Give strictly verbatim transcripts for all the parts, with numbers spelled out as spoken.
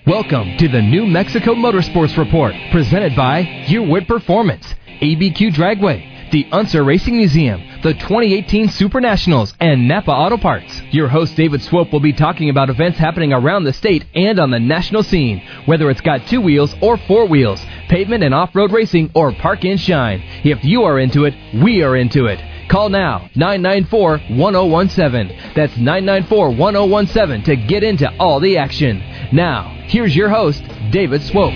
Welcome to the New Mexico Motorsports Report, presented by Gearwood Performance, A B Q Dragway, the Unser Racing Museum, the twenty eighteen Super Nationals, and Napa Auto Parts. Your host, David Swope, will be talking about events happening around the state and on the national scene, whether it's got two wheels or four wheels, pavement and off-road racing, or park and shine. If you are into it, we are into it. Call now, nine nine four, one oh one seven. That's nine nine four, one oh one seven to get into all the action. Now, here's your host, David Swope.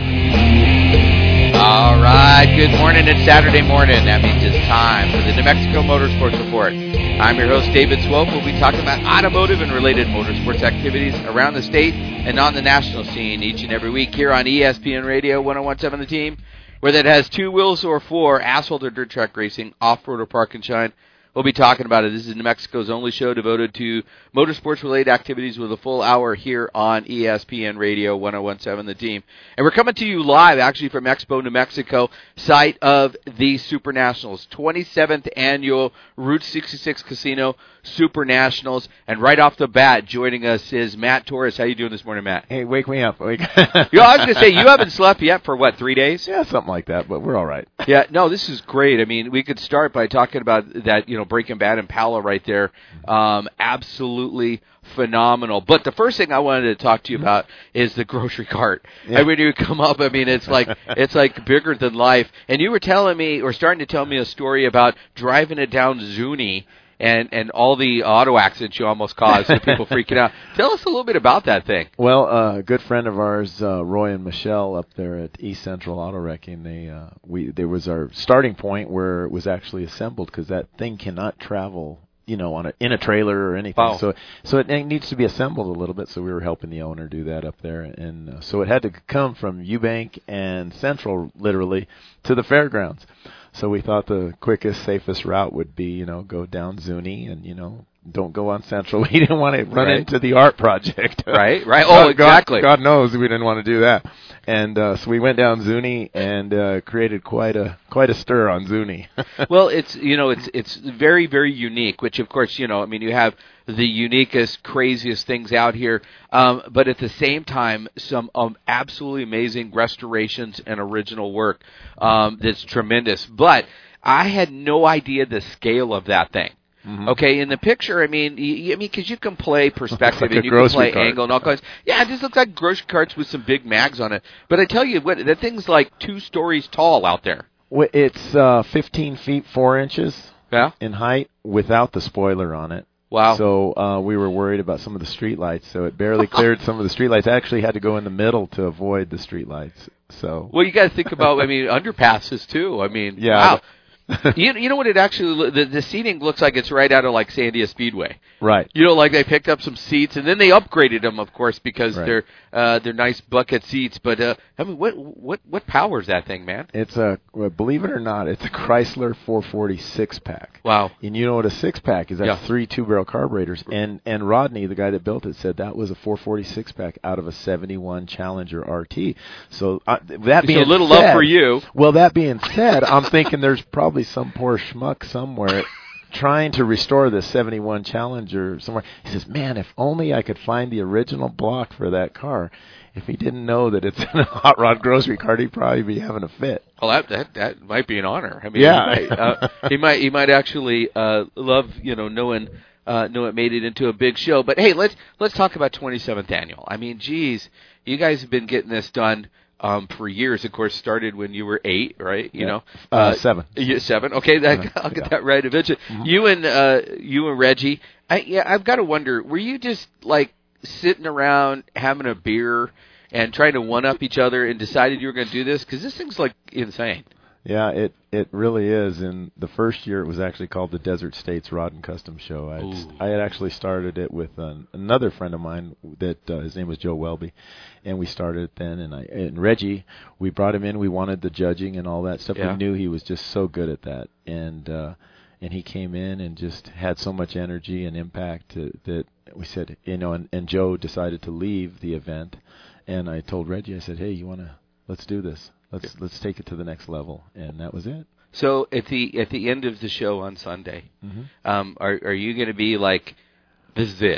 All right, good morning. It's Saturday morning. That means it's time for the New Mexico Motorsports Report. I'm your host, David Swope. We'll be talking about automotive and related motorsports activities around the state and on the national scene each and every week here on E S P N Radio one oh one seven The Team, whether it has two wheels or four, asphalt or dirt track racing, off-road or park and shine. We'll be talking about it. This is New Mexico's only show devoted to motorsports-related activities with a full hour here on E S P N Radio one oh one seven The Team. And we're coming to you live, actually, from Expo New Mexico, site of the Super Nationals, twenty-seventh Annual Route sixty-six Casino Super Nationals. And right off the bat, joining us is Matt Torres. How you doing this morning, Matt? Hey, wake me up. Wake you know, I was going to say, you haven't slept yet for, what, three days? Yeah, something like that, but we're all right. Yeah, no, this is great. I mean, we could start by talking about that, you know, Breaking Bad Impala right there. Um, absolutely phenomenal. But the first thing I wanted to talk to you about is the grocery cart. Yeah. And when you come up, I mean, it's like it's like bigger than life. And you were telling me, or starting to tell me a story about driving it down Zuni and, and all the auto accidents you almost caused, and people freaking out. Tell us a little bit about that thing. Well, uh, a good friend of ours, uh, Roy and Michelle, up there at East Central Auto Wrecking, they uh, we there was our starting point where it was actually assembled, because that thing cannot travel, you know, on a in a trailer or anything. Wow. So so it needs to be assembled a little bit. So we were helping the owner do that up there, and uh, so it had to come from Eubank and Central, literally, to the fairgrounds. So we thought the quickest, safest route would be, you know, go down Zuni and, you know, don't go on Central. We didn't want to run right. into the art project. Right, right. Oh, exactly. God, God knows we didn't want to do that. And uh, so we went down Zuni and uh, created quite a quite a stir on Zuni. Well, it's, you know, it's it's very, very unique, which, of course, you know, I mean, you have the uniquest, craziest things out here, um, but at the same time, some um, absolutely amazing restorations and original work um, that's tremendous. But I had no idea the scale of that thing. Mm-hmm. Okay, in the picture, I mean, you, I mean, because you can play perspective like and you can play cart. Angle and all kinds. Yeah, it just looks like grocery carts with some big mags on it. But I tell you what, that thing's like two stories tall out there. It's uh, fifteen feet four inches yeah? in height without the spoiler on it. Wow. So uh, we were worried about some of the street lights, so it barely cleared some of the street lights. I actually had to go in the middle to avoid the street lights. So. Well, you got to think about, I mean, underpasses too. I mean, yeah. Wow. you, you know what it actually, the, the seating looks like it's right out of like Sandia Speedway. Right. You know, like they picked up some seats and then they upgraded them, of course, because right. they're uh, they're nice bucket seats. But uh, I mean, what what what powers that thing, man? It's a, well, believe it or not, it's a Chrysler four forty six pack. Wow. And you know what a six pack is? That's yeah. three two barrel carburetors. And and Rodney, the guy that built it, said that was a four forty six pack out of a seventy-one Challenger R T. So uh, that being so a little said, love for you. Well, that being said, I'm thinking there's probably some poor schmuck somewhere trying to restore this seventy-one Challenger somewhere. He says, man, if only I could find the original block for that car. If he didn't know that it's in a hot rod grocery cart, he'd probably be having a fit. Well, that that, that might be an honor. I mean, yeah. he might, uh, he might he might actually uh, love, you know, knowing uh, know it made it into a big show. But hey, let's let's talk about twenty-seventh Annual. I mean, geez, you guys have been getting this done Um, for years. Of course, started when you were eight, right? You yeah. know, uh, uh, seven. You, seven. Okay, that, uh, I'll get yeah. that right eventually. Mm-hmm. You and uh, you and Reggie. I, yeah, I've got to wonder. Were you just like sitting around having a beer and trying to one up each other and decided you were going to do this? Because this thing's like insane. Yeah, it it really is. And the first year it was actually called the Desert States Rod and Custom Show. I had, I had actually started it with an, another friend of mine that uh, his name was Joe Welby, and we started it then. And I and Reggie, we brought him in. We wanted the judging and all that stuff. Yeah. We knew he was just so good at that, and uh, and he came in and just had so much energy and impact to, that we said, you know. And, and Joe decided to leave the event, and I told Reggie, I said, hey, you want to let's do this. Let's let's take it to the next level, and that was it. So at the at the end of the show on Sunday, mm-hmm. um, are are you going to be like, this is it?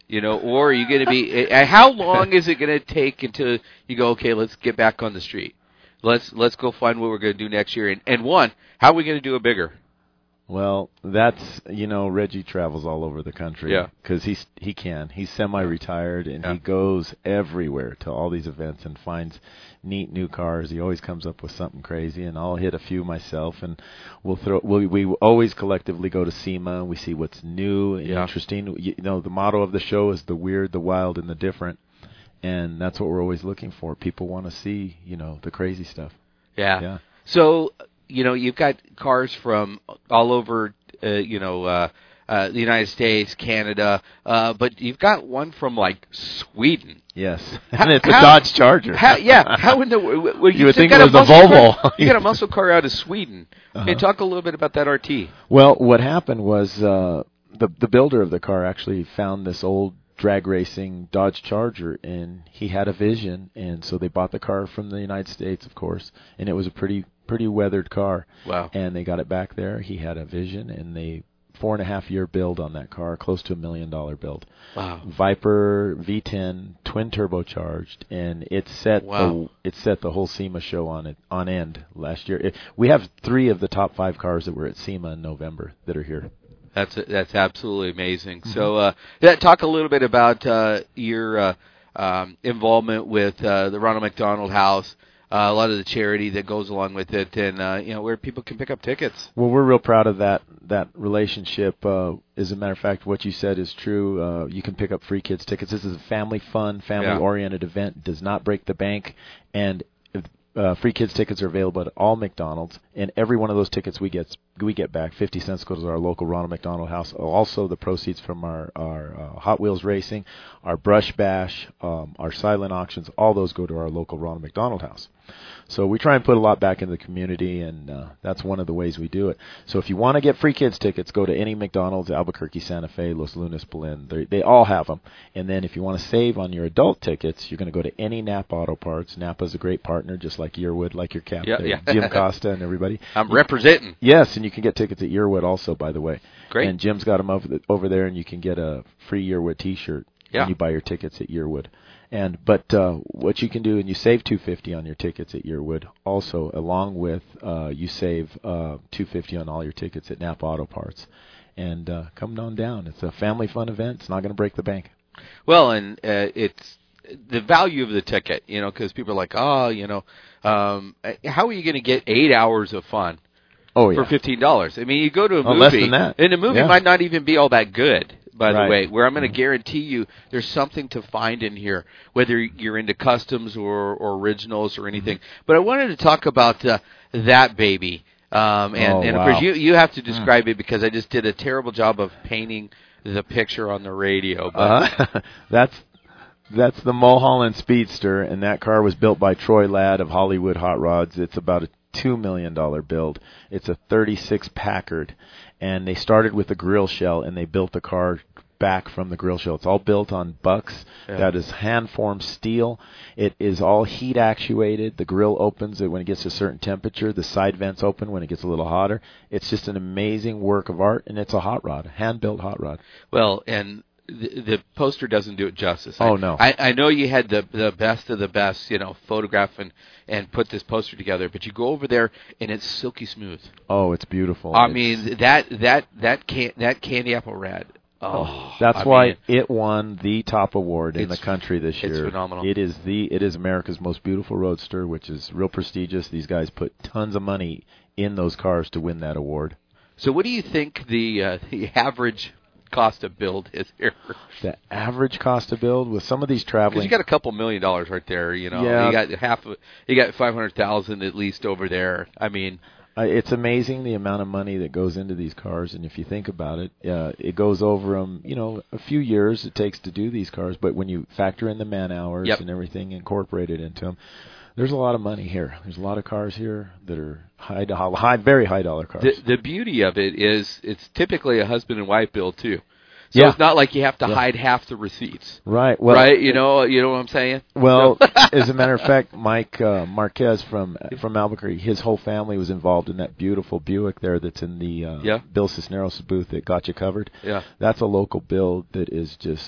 You know, or are you going to be? Uh, how long is it going to take until you go? Okay, let's get back on the street. Let's let's go find what we're going to do next year. And, and one, how are we going to do it bigger? Well, that's, you know, Reggie travels all over the country. Yeah. Because he's, he can. He's semi-retired, and Yeah. he goes everywhere to all these events and finds neat new cars. He always comes up with something crazy, and I'll hit a few myself, and we'll throw. We we always collectively go to SEMA, and we see what's new and Yeah. interesting. You know, the motto of the show is the weird, the wild, and the different, and that's what we're always looking for. People want to see, you know, the crazy stuff. Yeah. Yeah. So, you know, you've got cars from all over, uh, you know, uh, uh, the United States, Canada, uh, but you've got one from, like, Sweden. Yes. How- And it's a how- Dodge Charger. How, yeah. How in the well, you, You would still think got it was a muscle Volvo. Car, you got a muscle car out of Sweden. Uh-huh. Hey, talk a little bit about that R T. Well, what happened was uh, the the builder of the car actually found this old drag racing Dodge Charger, and he had a vision, and so they bought the car from the United States, of course, and it was a pretty pretty weathered car. Wow. And they got it back there. He had a vision, and they four and a half year build on that car, close to a million dollar build. Wow. Viper V ten twin turbocharged, and it set Wow. the it set the whole SEMA show on it on end last year. It, we have three of the top five cars that were at SEMA in November that are here. That's that's absolutely amazing. Mm-hmm. So, uh, yeah, talk a little bit about uh, your uh, um, involvement with uh, the Ronald McDonald House, uh, a lot of the charity that goes along with it, and uh, you know where people can pick up tickets. Well, we're real proud of that that relationship. Uh, as a matter of fact, what you said is true. Uh, you can pick up free kids tickets. This is a family fun, family oriented yeah. event. Does not break the bank, and Uh, free kids tickets are available at all McDonald's, and every one of those tickets we get we get back fifty cents goes to our local Ronald McDonald House. Also, the proceeds from our our uh, Hot Wheels racing, our Brush Bash, um, our silent auctions, all those go to our local Ronald McDonald House. So we try and put a lot back in the community, and uh, that's one of the ways we do it. So if you want to get free kids tickets, go to any McDonald's, Albuquerque, Santa Fe, Los Lunas, Belen. They, they all have them. And then if you want to save on your adult tickets, you're going to go to any Napa Auto Parts. Napa's a great partner, just like Yearwood, like your cap yeah, there, yeah. Jim Costa and everybody. I'm representing. Yes, and you can get tickets at Yearwood also, by the way. Great. And Jim's got them over, the, over there, and you can get a free Yearwood T-shirt yeah. when you buy your tickets at Yearwood. And but uh, what you can do, and you save two hundred fifty dollars on your tickets at Yearwood. Also, along with uh, you save uh, two hundred fifty dollars on all your tickets at Napa Auto Parts. And uh, come on down. It's a family fun event. It's not going to break the bank. Well, and uh, it's the value of the ticket, you know, because people are like, oh, you know, um, how are you going to get eight hours of fun? Oh, yeah. For fifteen dollars. I mean, you go to a oh, movie, less than that. and the movie yeah. might not even be all that good. By right. the way, where I'm going to mm-hmm. guarantee you there's something to find in here, whether you're into customs or, or originals or anything. Mm-hmm. But I wanted to talk about uh, that baby. Um, and, oh, and wow. of course, you, you have to describe mm. it because I just did a terrible job of painting the picture on the radio. But uh-huh. That's that's the Mulholland Speedster, and that car was built by Troy Ladd of Hollywood Hot Rods. It's about a two million dollars build. It's a thirty-six Packard. And they started with a grill shell, and they built the car back from the grill shell. It's all built on bucks. Yeah. That is hand-formed steel. It is all heat actuated. The grill opens when it gets to a certain temperature. The side vents open when it gets a little hotter. It's just an amazing work of art, and it's a hot rod, a hand-built hot rod. Well, and the, the poster doesn't do it justice. Oh, I, no. I, I know you had the the best of the best, you know, photograph and, and put this poster together, but you go over there and it's silky smooth. Oh, it's beautiful. I it's, mean that that that can that candy apple red. Oh, that's I why mean, it won the top award in the country this year. It's phenomenal. It is the it is America's most beautiful roadster, which is real prestigious. These guys put tons of money in those cars to win that award. So, what do you think the uh, the average cost of build is here? The average cost of build with some of these traveling, because you got a couple million dollars right there. You know, yeah. you got half of, you got five hundred thousand at least over there. I mean, uh, it's amazing the amount of money that goes into these cars, and if you think about it, uh, it goes over them. You know, a few years it takes to do these cars, but when you factor in the man hours yep. and everything incorporated into them. There's a lot of money here. There's a lot of cars here that are high, high, very high dollar cars. The, the beauty of it is it's typically a husband and wife build too. So yeah. it's not like you have to yeah. hide half the receipts. Right. Well, right. You know. You know what I'm saying. Well, as a matter of fact, Mike uh, Marquez from from Albuquerque, his whole family was involved in that beautiful Buick there that's in the uh, yeah. Bill Cisneros booth that got you covered. Yeah. That's a local build that is just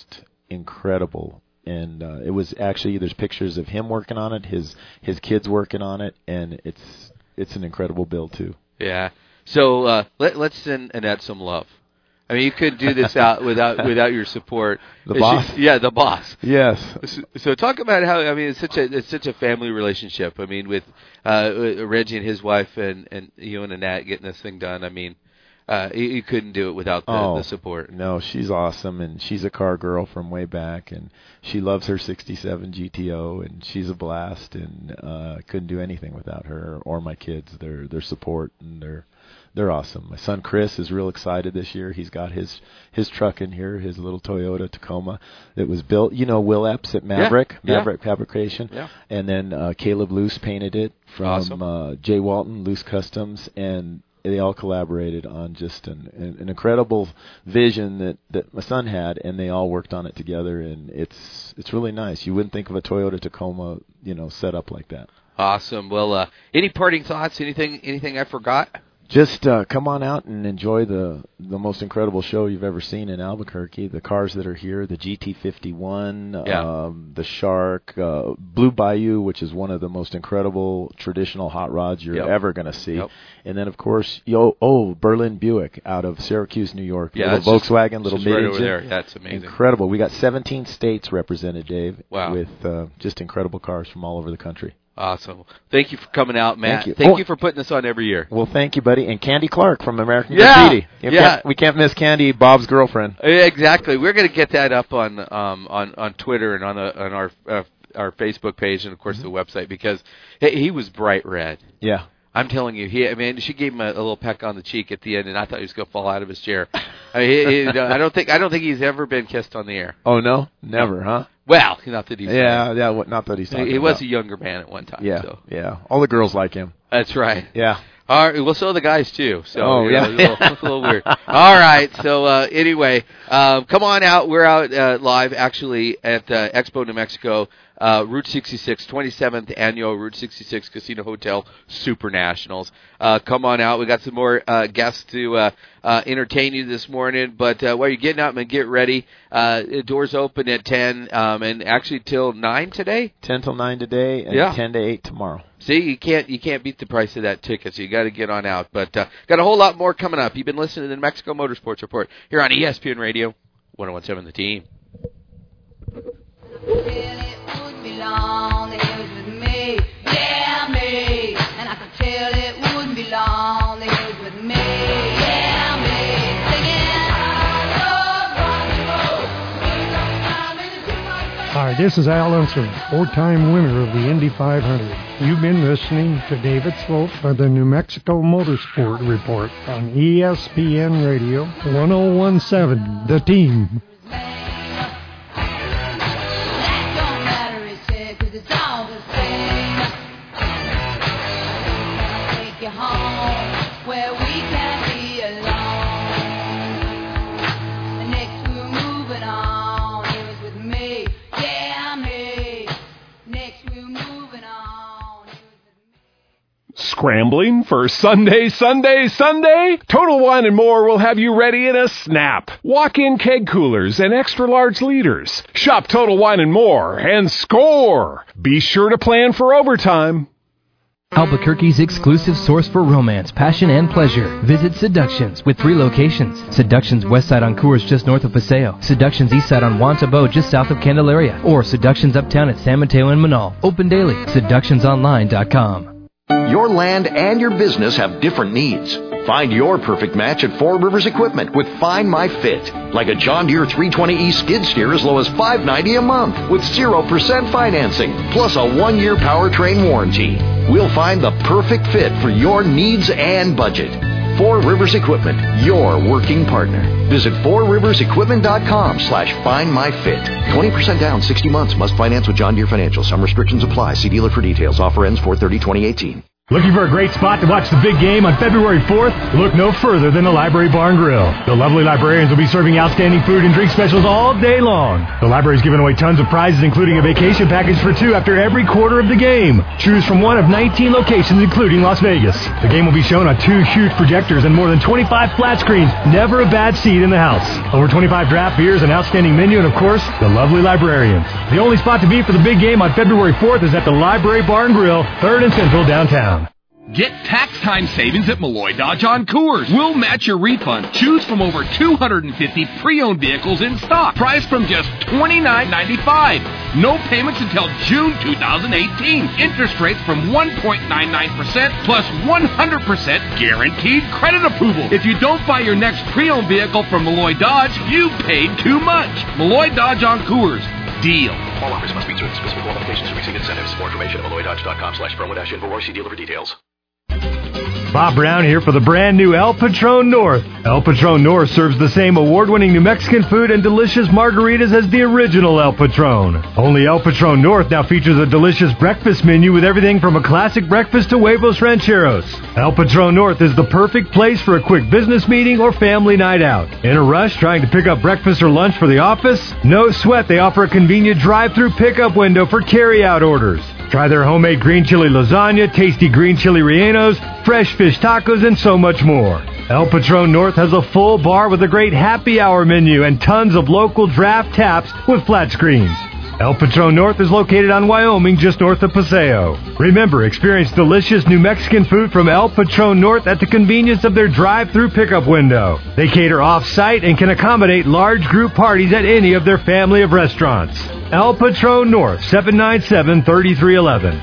incredible. And uh, it was actually, there's pictures of him working on it, his his kids working on it, and it's it's an incredible build too. Yeah. So uh, let, let's send Annette some love. I mean, you couldn't do this out without without your support. The boss? She, yeah, the boss. Yes. So, so talk about how, I mean, it's such a it's such a family relationship. I mean, with uh, Reggie and his wife and, and you and Annette getting this thing done. I mean, uh, you, you couldn't do it without the, oh, the support. No, she's awesome, and she's a car girl from way back, and she loves her sixty-seven G T O, and she's a blast, and uh, couldn't do anything without her or my kids. Their their support and their They're awesome. My son Chris is real excited this year. He's got his his truck in here, his little Toyota Tacoma that was built. You know, Will Epps at Maverick, yeah, Maverick yeah. Fabrication. Yeah. And then uh, Caleb Luce painted it from awesome. uh, Jay Walton, Luce Customs, and they all collaborated on just an, an, an incredible vision that, that my son had, and they all worked on it together, and it's it's really nice. You wouldn't think of a Toyota Tacoma, you know, set up like that. Awesome. Well, uh, any parting thoughts? Anything anything I forgot? Just uh, come on out and enjoy the the most incredible show you've ever seen in Albuquerque. The cars that are here, the G T fifty-one, yeah. um, the Shark, uh, Blue Bayou, which is one of the most incredible traditional hot rods you're yep. ever going to see. Yep. And then, of course, yo, oh, Berlin Buick out of Syracuse, New York. Yeah, little Volkswagen, just, little just right mid-engine. over there. That's amazing. Incredible. We got seventeen states represented, Dave, wow. with uh, just incredible cars from all over the country. Awesome. Thank you for coming out, Matt. Thank you. Thank oh, you for putting this on every year. Well, thank you, buddy. And Candy Clark from American yeah, Graffiti. You yeah. Can't, we can't miss Candy, Bob's girlfriend. Exactly. We're going to get that up on um, on on Twitter and on a, on our uh, our Facebook page and of course mm-hmm. the website because he, he was bright red. Yeah. I'm telling you, he. I mean, she gave him a, a little peck on the cheek at the end, and I thought he was going to fall out of his chair. I, mean, he, he, I don't think I don't think he's ever been kissed on the air. Oh no, never, huh? Well, not that he's. Yeah, yeah. What, not that he's. He, he was a younger man at one time. Yeah, so. yeah. All the girls like him. That's right. Yeah. All right. Well, so the guys too. So oh you know, yeah, it's a little, it's a little weird. All right. So uh, anyway, um, come on out. We're out uh, live actually at uh, Expo New Mexico. Uh, Route sixty-six, twenty-seventh Annual Route sixty-six Casino Hotel Super Nationals. Uh, come on out. We got some more uh, guests to uh, uh, entertain you this morning. But uh, while you're getting out and get ready, uh, doors open at ten um, and actually till nine today. ten till nine today and yeah. ten to eight tomorrow. See, you can't you can't beat the price of that ticket, so you got to get on out. But uh, got a whole lot more coming up. You've been listening to the New Mexico Motorsports Report here on E S P N Radio, one oh one seven The Team. Long, it was with me, yeah, me. And I could tell it wouldn't be long, it was with me, yeah, me. Singing, hi, this is Al Unser, four-time winner of the Indy five hundred. You've been listening to David Swope for the New Mexico Motorsport Report on E S P N Radio, one oh one seven The Team. Scrambling for Sunday, Sunday, Sunday? Total Wine and More will have you ready in a snap. Walk-in keg coolers and extra-large liters. Shop Total Wine and More and score. Be sure to plan for overtime. Albuquerque's exclusive source for romance, passion, and pleasure. Visit Seductions with three locations. Seductions West Side on Coors just north of Paseo. Seductions East Side on Juan Tabo just south of Candelaria. Or Seductions Uptown at San Mateo and Manal. Open daily. Seductions online dot com. Your land and your business have different needs. Find your perfect match at Four Rivers Equipment with Find My Fit. Like a John Deere three twenty E skid steer as low as five hundred ninety dollars a month with zero percent financing, plus a one-year powertrain warranty. We'll find the perfect fit for your needs and budget. Four Rivers Equipment, your working partner. Visit four rivers equipment dot com slash find my fit. twenty percent down, sixty months. Must finance with John Deere Financial. Some restrictions apply. See dealer for details. Offer ends four thirty twenty eighteen. Looking for a great spot to watch the big game on February fourth? Look no further than the Library Bar and Grill. The lovely librarians will be serving outstanding food and drink specials all day long. The library's giving away tons of prizes, including a vacation package for two after every quarter of the game. Choose from one of nineteen locations, including Las Vegas. The game will be shown on two huge projectors and more than twenty-five flat screens. Never a bad seat in the house. Over twenty-five draft beers, an outstanding menu, and of course, the lovely librarians. The only spot to be for the big game on February fourth is at the Library Bar and Grill, third and Central downtown. Get tax time savings at Malloy Dodge on Coors. We'll match your refund. Choose from over two hundred fifty pre-owned vehicles in stock. Price from just twenty-nine ninety-five. No payments until June two thousand eighteen. Interest rates from one point nine nine percent plus one hundred percent guaranteed credit approval. If you don't buy your next pre-owned vehicle from Malloy Dodge, you paid too much. Malloy Dodge on Coors. Deal. All offers must meet certain specific qualifications to receive incentives. More information at malloy dodge dot com slash promo dash info or see dealer for details. Bob Brown here for the brand new El Patron North. El Patron North serves the same award-winning New Mexican food and delicious margaritas as the original El Patron. Only El Patron North now features a delicious breakfast menu with everything from a classic breakfast to huevos rancheros. El Patron North is the perfect place for a quick business meeting or family night out. In a rush trying to pick up breakfast or lunch for the office? No sweat, they offer a convenient drive-through pickup window for carry-out orders. Try their homemade green chili lasagna, tasty green chili rellenos, fresh fish tacos, and so much more. El Patron North has a full bar with a great happy hour menu and tons of local draft taps with flat screens. El Patron North is located on Wyoming, just north of Paseo. Remember, experience delicious New Mexican food from El Patron North at the convenience of their drive-through pickup window. They cater off-site and can accommodate large group parties at any of their family of restaurants. El Patron North, seven nine seven, three three one one.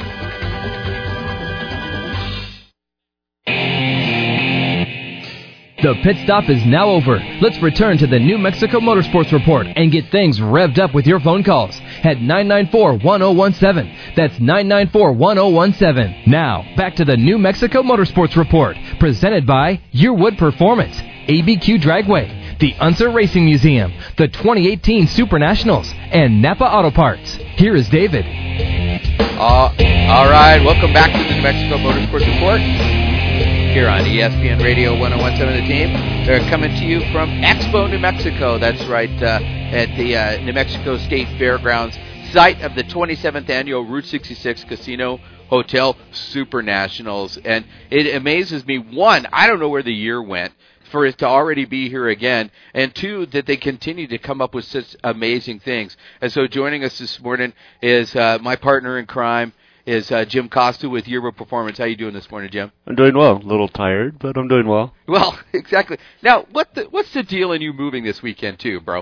The pit stop is now over. Let's return to the New Mexico Motorsports Report and get things revved up with your phone calls at nine nine four, one oh one seven. That's nine nine four, one oh one seven. Now, back to the New Mexico Motorsports Report, presented by Yearwood Performance, A B Q Dragway, the Unser Racing Museum, the twenty eighteen Super Nationals, and Napa Auto Parts. Here is David. Uh, all right, welcome back to the New Mexico Motorsports Report here on E S P N Radio one oh one seven The Team. They're coming to you from Expo, New Mexico. That's right, uh, at the uh, New Mexico State Fairgrounds, site of the twenty-seventh Annual Route sixty-six Casino Hotel Super Nationals. And it amazes me, one, I don't know where the year went for it to already be here again, and two, that they continue to come up with such amazing things. And so joining us this morning is uh, my partner in crime, is uh, Jim Costa with Yearwood Performance. How you doing this morning, Jim? I'm doing well. A little tired, but I'm doing well. Well, exactly. Now, what the, what's the deal in you moving this weekend, too, bro?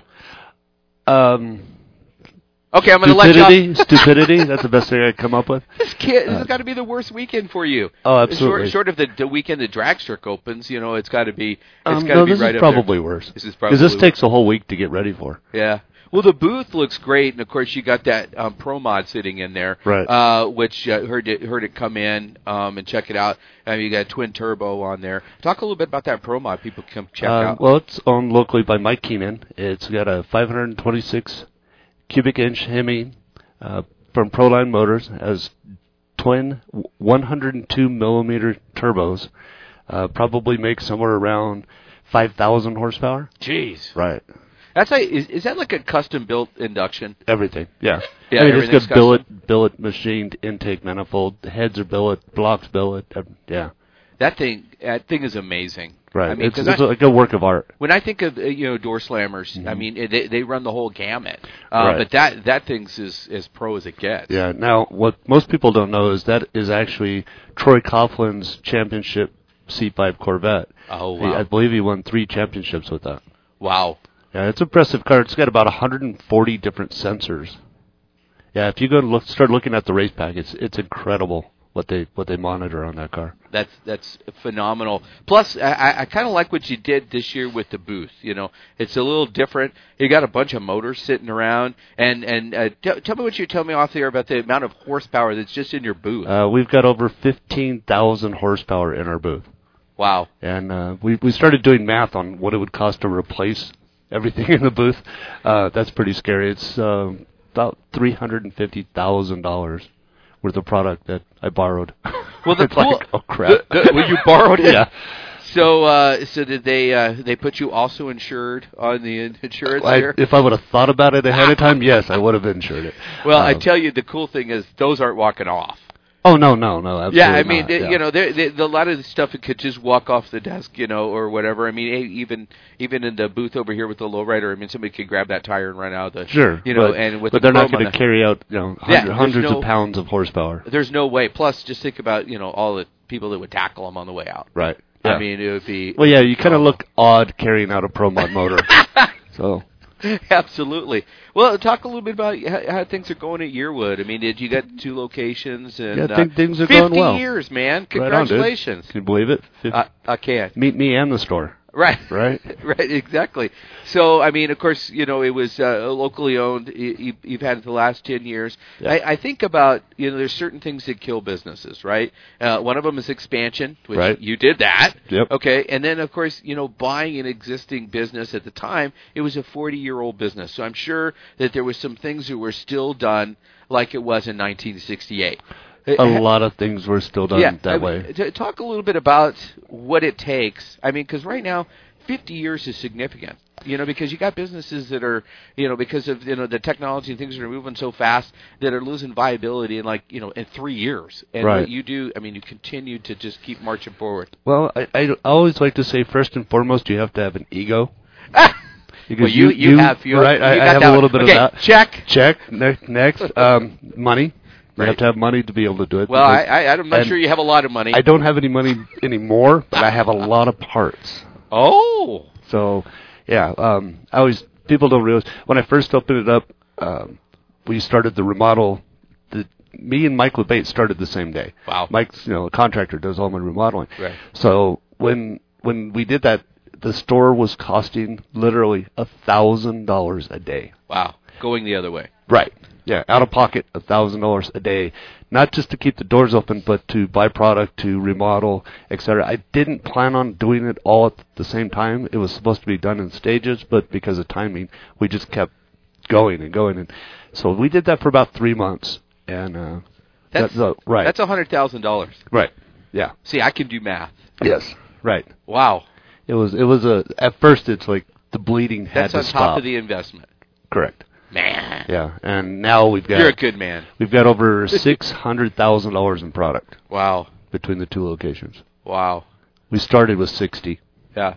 Um... Okay, I'm going to let you... Stupidity, that's the best thing I can come up with. This kid, this uh, has got to be the worst weekend for you. Oh, absolutely. Short, short of the, the weekend the Dragstrip opens, you know, it's got to be it's um, got to no, be this right is up probably there. worse. This is probably Because this worse. takes a whole week to get ready for. Yeah. Well, the booth looks great, and of course you got that um, Pro Mod sitting in there, right? Uh, which uh, heard it heard it come in um, and check it out. I mean, you got twin turbo on there. Talk a little bit about that Pro Mod. People can check um, out. Well, it's owned locally by Mike Keenan. It's got a five hundred twenty-six cubic inch Hemi uh, from Proline Motors, has twin one hundred two millimeter turbos. Uh, probably makes somewhere around five thousand horsepower. Jeez. Right. That's like, is, is that like a custom built induction? Everything, yeah. Yeah, I mean, it's got custom. billet, billet machined intake manifold. The heads are billet, blocks billet. Uh, yeah. That thing, that thing is amazing. Right. I mean, it's it's I, like a work of art. When I think of uh, you know door slammers, mm-hmm. I mean it, they they run the whole gamut. Uh, right. But that that thing's as as pro as it gets. Yeah. Now, what most people don't know is that is actually Troy Coughlin's championship C five Corvette. Oh wow! He, I believe he won three championships with that. Wow. Yeah, it's an impressive car. It's got about one hundred forty different sensors. Yeah, if you go and look, start looking at the race pack, it's it's incredible what they what they monitor on that car. That's that's phenomenal. Plus, I, I kind of like what you did this year with the booth. You know, it's a little different. You got a bunch of motors sitting around, and and uh, t- tell me what you tell me off the air about the amount of horsepower that's just in your booth. Uh, we've got over fifteen thousand horsepower in our booth. Wow! And uh, we we started doing math on what it would cost to replace everything in the booth. Uh, that's pretty scary. It's uh, about three hundred and fifty thousand dollars worth of product that I borrowed. Well, the it's cool. like, oh crap! The, the, well, you borrowed it. Yeah. So, uh, so did they? Uh, they put you also insured on the insurance I, there? if I would have thought about it ahead of time, yes, I would have insured it. Well, um, I tell you, the cool thing is those aren't walking off. Oh no, no, no, absolutely Yeah, I mean, not. they, yeah. you know, they, they, a lot of the stuff it could just walk off the desk, you know, or whatever. I mean, eh, even even in the booth over here with the lowrider, I mean, somebody could grab that tire and run out of the Sure, you know, but, and with but the they're not chrome going on to the- carry out, you know, Yeah, hundred, there's hundreds no- of pounds of horsepower. There's no way. Plus, just think about you know all the people that would tackle them on the way out. Right. I Yeah. mean, it would be. Well, yeah, you kind of oh. look odd carrying out a Pro Mod motor. So. Absolutely. Well, talk a little bit about how, how things are going at Yearwood. I mean, did you got two locations and Yeah, uh, think things are fifty going well. years, man. Right on, dude. Congratulations. Can you believe it? Fif- I, I can't. Meet me and the store. Right. Right. Right, exactly. So, I mean, of course, you know, it was uh, locally owned. You, you've had it the last ten years. Yeah. I, I think about, you know, there's certain things that kill businesses, right? Uh, one of them is expansion, which Right. you did that. Yep. Okay. And then, of course, you know, buying an existing business at the time, it was a forty-year-old business. So I'm sure that there was some things that were still done like it was in nineteen sixty-eight. A lot of things were still done yeah, that I way. mean, t- talk a little bit about what it takes. I mean, because right now, fifty years is significant. You know, because you got businesses that are, you know, because of you know the technology and things are moving so fast that are losing viability in like you know in three years. And Right. what you do, I mean, you continue to just keep marching forward. Well, I, I always like to say, first and foremost, you have to have an ego. Because Well, you- you have- you- right. you I, I got have that a little one. bit Okay, of that. check. Check. Next, next um, money. You Right. have to have money to be able to do it. Well, I, because- I, I'm not and sure you have a lot of money. I don't have any money anymore, but I have a lot of parts. Oh. So, yeah, um, I always people don't realize when I first opened it up, um, we started the remodel. The, me and Mike LeBate started the same day. Wow. Mike's, you know, a contractor, does all my remodeling. Right. So when when we did that, the store was costing literally a thousand dollars a day. Wow. Going the other way. Right. Yeah, out of pocket, a thousand dollars a day, not just to keep the doors open, but to buy product, to remodel, et cetera. I didn't plan on doing it all at the same time. It was supposed to be done in stages, but because of timing, we just kept going and going. And so we did that for about three months. And uh, That's that's uh, right. That's a hundred thousand dollars. Right. Yeah. See, I can do math. Yes. Right. Wow. It was. It was a. At first, it's like the bleeding had That's to on stop. top of the investment. Correct. Man. Yeah, and now we've got You're a good man. we've got over six hundred thousand dollars in product Wow. between the two locations. Wow. We started with sixty. Yeah.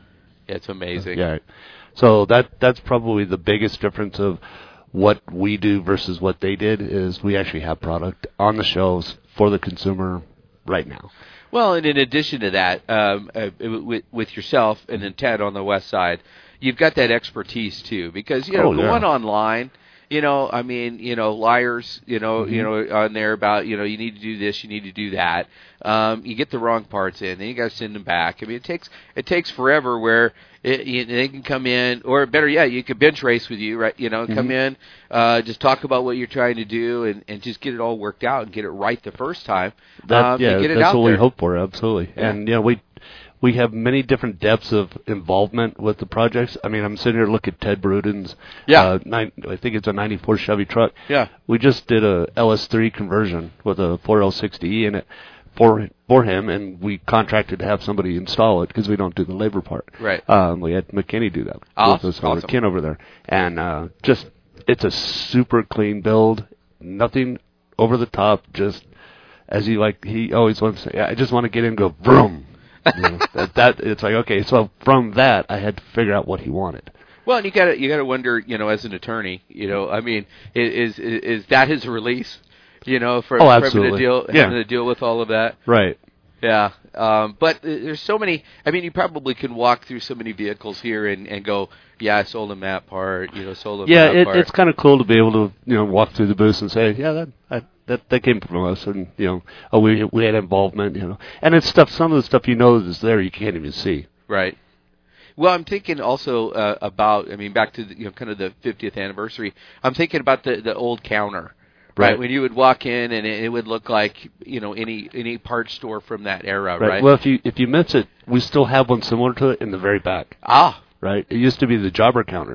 It's amazing. Yeah, so that that's probably the biggest difference of what we do versus what they did is we actually have product on the shelves for the consumer right now. Well, and in addition to that, um, uh, with, with yourself and then Ted on the west side, you've got that expertise too. Because you know, Oh, yeah. going online, you know, I mean, you know, liars, you know, Mm-hmm. you know, on there about, you know, you need to do this, you need to do that. Um, you get the wrong parts in, then you got to send them back. I mean, it takes it takes forever. Where it, you, they can come in, or better yet, you could bench race with you, right? You know, come Mhm. in, uh, just talk about what you're trying to do, and, and just get it all worked out and get it right the first time. That, um, yeah, and get it that's out what there. we hope for, absolutely. Yeah. And you know, we we have many different depths of involvement with the projects. I mean, I'm sitting here looking at Ted Bruden's, Yeah. uh, nine, I think it's a ninety-four Chevy truck. Yeah. We just did a L S three conversion with a four L sixty E in it for for him, and we contracted to have somebody install it because we don't do the labor part. Right. Um, we had McKinney do that. Awesome. With us over Awesome. Ken over there, and uh, just it's a super clean build. Nothing over the top. Just as he like, he always wants to say, I just want to get in and go vroom. You know, that, that it's like, okay, so from that I had to figure out what he wanted. Well, and you got to you got to wonder, you know, as an attorney, you know, I mean, i- is is, is that his release? You know, for, Oh, for having to absolutely. deal Yeah. having to deal with all of that. Right. Yeah, um, but uh, there's so many. I mean, you probably can walk through so many vehicles here and, and go, yeah, I sold him that part. You know, sold him Yeah, that it, part. it's kind of cool to be able to, you know, walk through the booth and say, yeah, that I, that that came from us, and you know, oh, we we had involvement, you know, and it's stuff. Some of the stuff you know is there you can't even see. Right. Well, I'm thinking also uh, about. I mean, back to the, you know, kind of the fiftieth anniversary. I'm thinking about the the old counter. Right. Right. When you would walk in and it, it would look like, you know, any any parts store from that era, Right. right? Well, if you if you miss it, we still have one similar to it in the very back. Ah. Right. It used to be the jobber counter.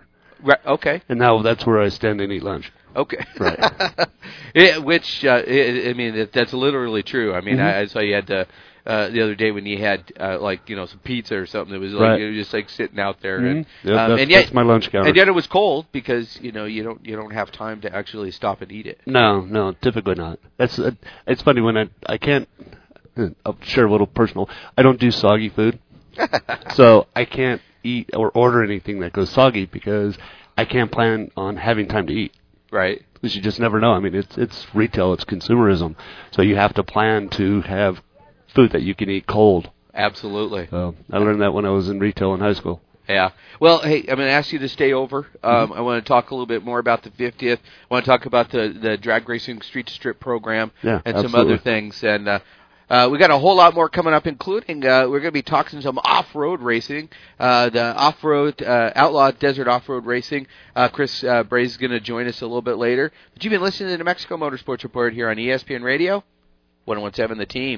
Right. Okay. And now that's where I stand and eat lunch. Okay. Right. it, which, uh, it, I mean, it, that's literally true. I mean, Mm-hmm. I, I saw you had to, uh, the other day when you had, uh, like, you know, some pizza or something. It was like, Right. it was just like sitting out there. Mm-hmm. And, Yep, um, that's, and yet, that's my lunch counter. And yet it was cold because, you know, you don't, you don't have time to actually stop and eat it. No, no, typically not. That's, uh, it's funny when I, I can't, I'll share a little personal. I don't do soggy food. So I can't eat or order anything that goes soggy because I can't plan on having time to eat. Right. Because you just never know. I mean, it's it's retail, it's consumerism. So you have to plan to have food that you can eat cold. Absolutely. So I learned that when I was in retail in high school. Yeah. Well, hey, I'm going to ask you to stay over. Um, Mm-hmm. I want to talk a little bit more about the fiftieth. I want to talk about the, the drag racing street to strip program Yeah, and some absolutely. other things. And uh, uh, we got a whole lot more coming up, including uh, we're going to be talking some off-road racing, uh, the off-road uh, outlaw desert off-road racing. Uh, Chris uh, Bray is going to join us a little bit later. But you've been listening to the New Mexico Motorsports Report here on E S P N Radio, one oh one seven The Team.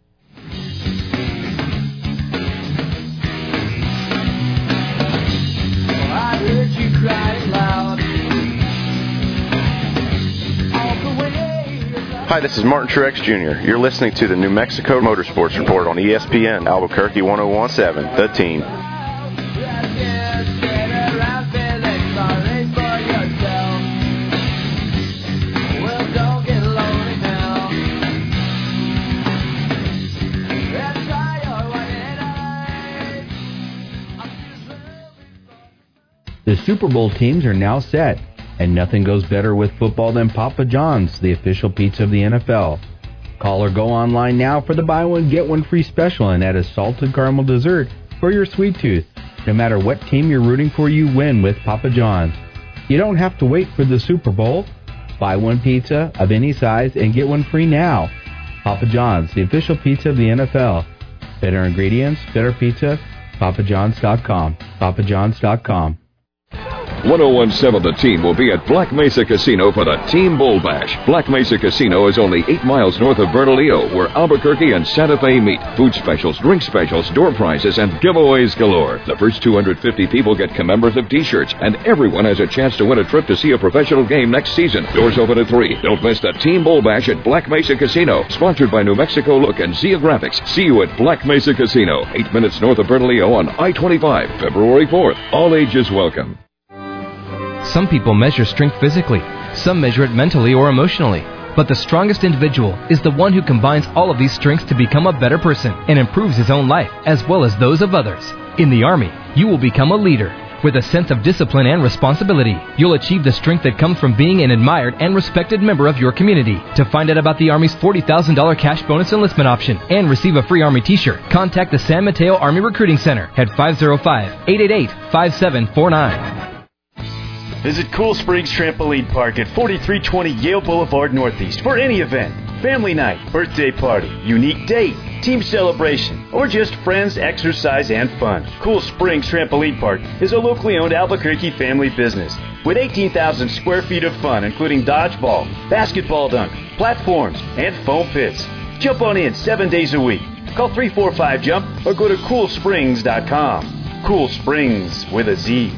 I heard you crying loud. Hi, this is Martin Truex Junior You're listening to the New Mexico Motorsports Report on E S P N Albuquerque one oh one seven The Team. The Super Bowl teams are now set, and nothing goes better with football than Papa John's, the official pizza of the N F L. Call or go online now for the buy one, get one free special and add a salted caramel dessert for your sweet tooth. No matter what team you're rooting for, you win with Papa John's. You don't have to wait for the Super Bowl. Buy one pizza of any size and get one free now. Papa John's, the official pizza of the N F L. Better ingredients, better pizza, papa johns dot com. papa johns dot com. one oh one seven The Team will be at Black Mesa Casino for the Team Bull Bash. Black Mesa Casino is only eight miles north of Bernalillo, where Albuquerque and Santa Fe meet. Food specials, drink specials, door prizes, and giveaways galore. The first two hundred fifty people get commemorative t-shirts, and everyone has a chance to win a trip to see a professional game next season. Doors open at three. Don't miss the Team Bull Bash at Black Mesa Casino. Sponsored by New Mexico Look and Zia Graphics. See you at Black Mesa Casino, eight minutes north of Bernalillo on I twenty-five, February fourth. All ages welcome. Some people measure strength physically, some measure it mentally or emotionally. But the strongest individual is the one who combines all of these strengths to become a better person and improves his own life as well as those of others. In the Army, you will become a leader. With a sense of discipline and responsibility, you'll achieve the strength that comes from being an admired and respected member of your community. To find out about the Army's forty thousand dollars cash bonus enlistment option and receive a free Army t-shirt, contact the San Mateo Army Recruiting Center at five oh five, eight eight eight, five seven four nine. Visit Cool Springs Trampoline Park at forty-three twenty Yale Boulevard Northeast for any event. Family night, birthday party, unique date, team celebration, or just friends, exercise, and fun. Cool Springs Trampoline Park is a locally owned Albuquerque family business with eighteen thousand square feet of fun, including dodgeball, basketball dunk, platforms, and foam pits. Jump on in seven days a week. Call three four five jump or go to cool springs dot com. Cool Springs with a Z.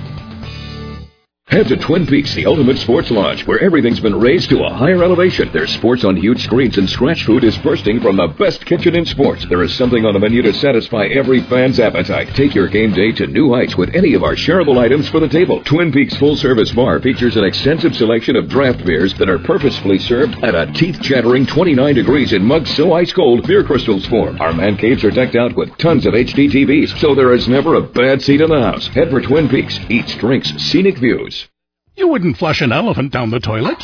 Head to Twin Peaks, the ultimate sports lodge, where everything's been raised to a higher elevation. There's sports on huge screens, and scratch food is bursting from the best kitchen in sports. There is something on the menu to satisfy every fan's appetite. Take your game day to new heights with any of our shareable items for the table. Twin Peaks full-service bar features an extensive selection of draft beers that are purposefully served at a teeth-chattering twenty-nine degrees in mugs so ice-cold beer crystals form. Our man caves are decked out with tons of H D T Vs, so there is never a bad seat in the house. Head for Twin Peaks. Eats, drinks, scenic views. You wouldn't flush an elephant down the toilet.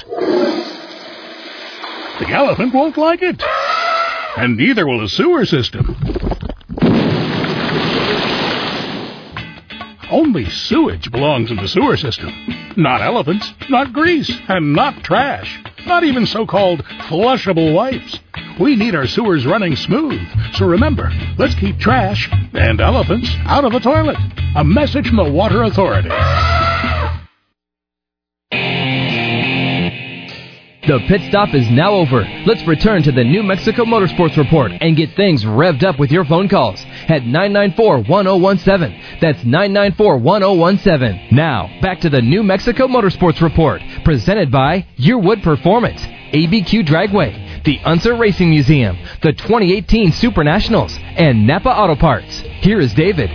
The elephant won't like it. And neither will a sewer system. Only sewage belongs in the sewer system. Not elephants, not grease, and not trash. Not even so-called flushable wipes. We need our sewers running smooth. So remember, let's keep trash and elephants out of the toilet. A message from the Water Authority. The pit stop is now over. Let's return to the New Mexico Motorsports Report and get things revved up with your phone calls at nine nine four, one oh one seven. That's nine nine four, one oh one seven. Now, back to the New Mexico Motorsports Report, presented by Yearwood Performance, A B Q Dragway, the Unser Racing Museum, the twenty eighteen Super Nationals, and Napa Auto Parts. Here is David.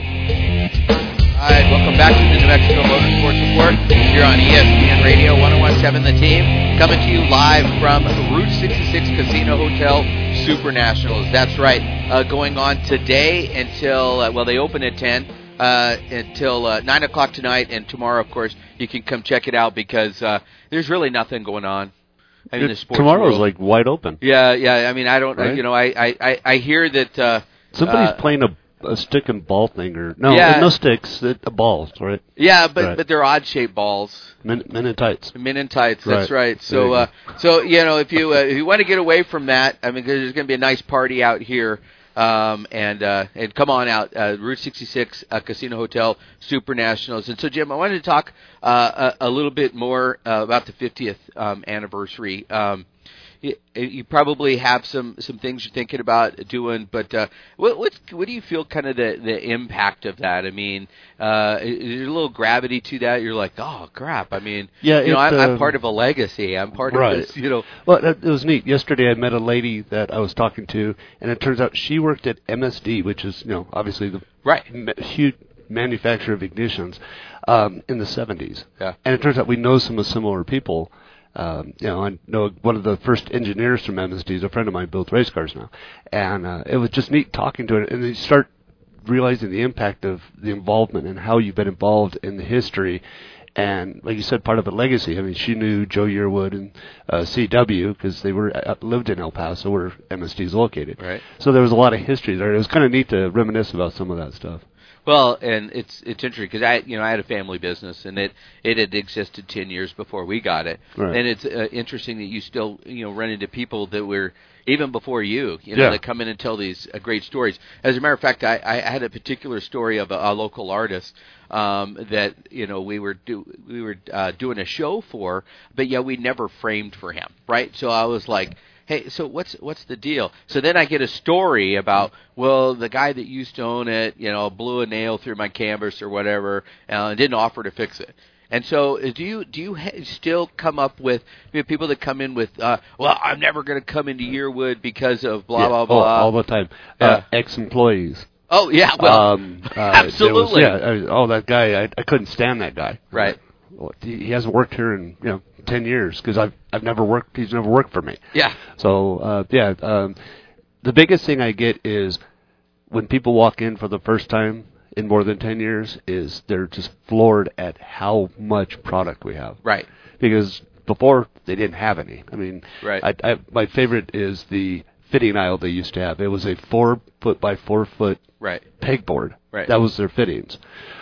All right, welcome back to the New Mexico Motorsports Report here on E S P N Radio one oh one seven The Team, coming to you live from Route sixty-six Casino Hotel Super Nationals. That's right, uh, going on today until, uh, well, they open at ten, uh, until uh, nine o'clock tonight, and tomorrow, of course, you can come check it out because uh, there's really nothing going on. I mean, the sports Tomorrow's world. like wide open. Yeah, yeah, I mean, I don't, Right? uh, you know, I, I, I, I hear that... Uh, Somebody's uh, playing a a stick and ball thing, or no, Yeah. no sticks, it, a balls, right? Yeah, but Right. but they're odd shaped balls. Men, men in tights. Men in tights. That's Right. right. So There you uh, so you know if you uh, if you want to get away from that, I mean, there's going to be a nice party out here. Um, and uh, and come on out, uh, Route sixty-six uh, Casino Hotel Super Nationals. And so, Jim, I wanted to talk uh, a, a little bit more uh, about the fiftieth um, anniversary. Um, you, you probably have some, some things you're thinking about doing, but uh, what what's, what do you feel kind of the, the impact of that? I mean, uh, is there a little gravity to that? You're like, oh crap! I mean, Yeah, you know, it, I'm, I'm uh, part of a legacy. I'm part Right. of the, you know. Well, it it was neat. Yesterday, I met a lady that I was talking to, and it turns out she worked at M S D, which is, you know, obviously the right ma- huge manufacturer of ignitions, um, in the seventies. Yeah. And it turns out we know some of similar people. Um, you know, I know one of the first engineers from M S D is a friend of mine, builds race cars now, and uh, it was just neat talking to her. And you start realizing the impact of the involvement and how you've been involved in the history. And like you said, part of a legacy. I mean, she knew Joe Yearwood and uh, C W because they were uh, lived in El Paso, where M S D is located. Right. So there was a lot of history there. It was kind of neat to reminisce about some of that stuff. Well, and it's it's interesting because I you know I had a family business and it it had existed ten years before we got it, Right. and it's uh, interesting that you still you know run into people that were even before you, you know, Yeah. that come in and tell these uh, great stories. As a matter of fact, I, I had a particular story of a, a local artist um, that you know we were do we were uh, doing a show for, but yeah, we never framed for him, right? So I was like, hey, so what's what's the deal? So then I get a story about, well, the guy that used to own it, you know, blew a nail through my canvas or whatever, uh, and didn't offer to fix it. And so, uh, do you do you ha- still come up with you know, people that come in with, uh, well, I'm never going to come into Yearwood because of blah Yeah. blah Oh, blah. all the time. Yeah. Uh, ex-employees. Oh yeah, well, um, uh, there was- absolutely. yeah. I, oh, that guy. I, I couldn't stand that guy. Right. Well, he he hasn't worked here in you know ten years because I've I've never worked. He's never worked for me. Yeah. So uh, yeah, um, the biggest thing I get is when people walk in for the first time in more than ten years is they're just floored at how much product we have. Right. Because before they didn't have any. I mean, Right. I, I, my favorite is the fitting aisle they used to have. It was a four foot by four foot Right. pegboard. Right. That was their fittings.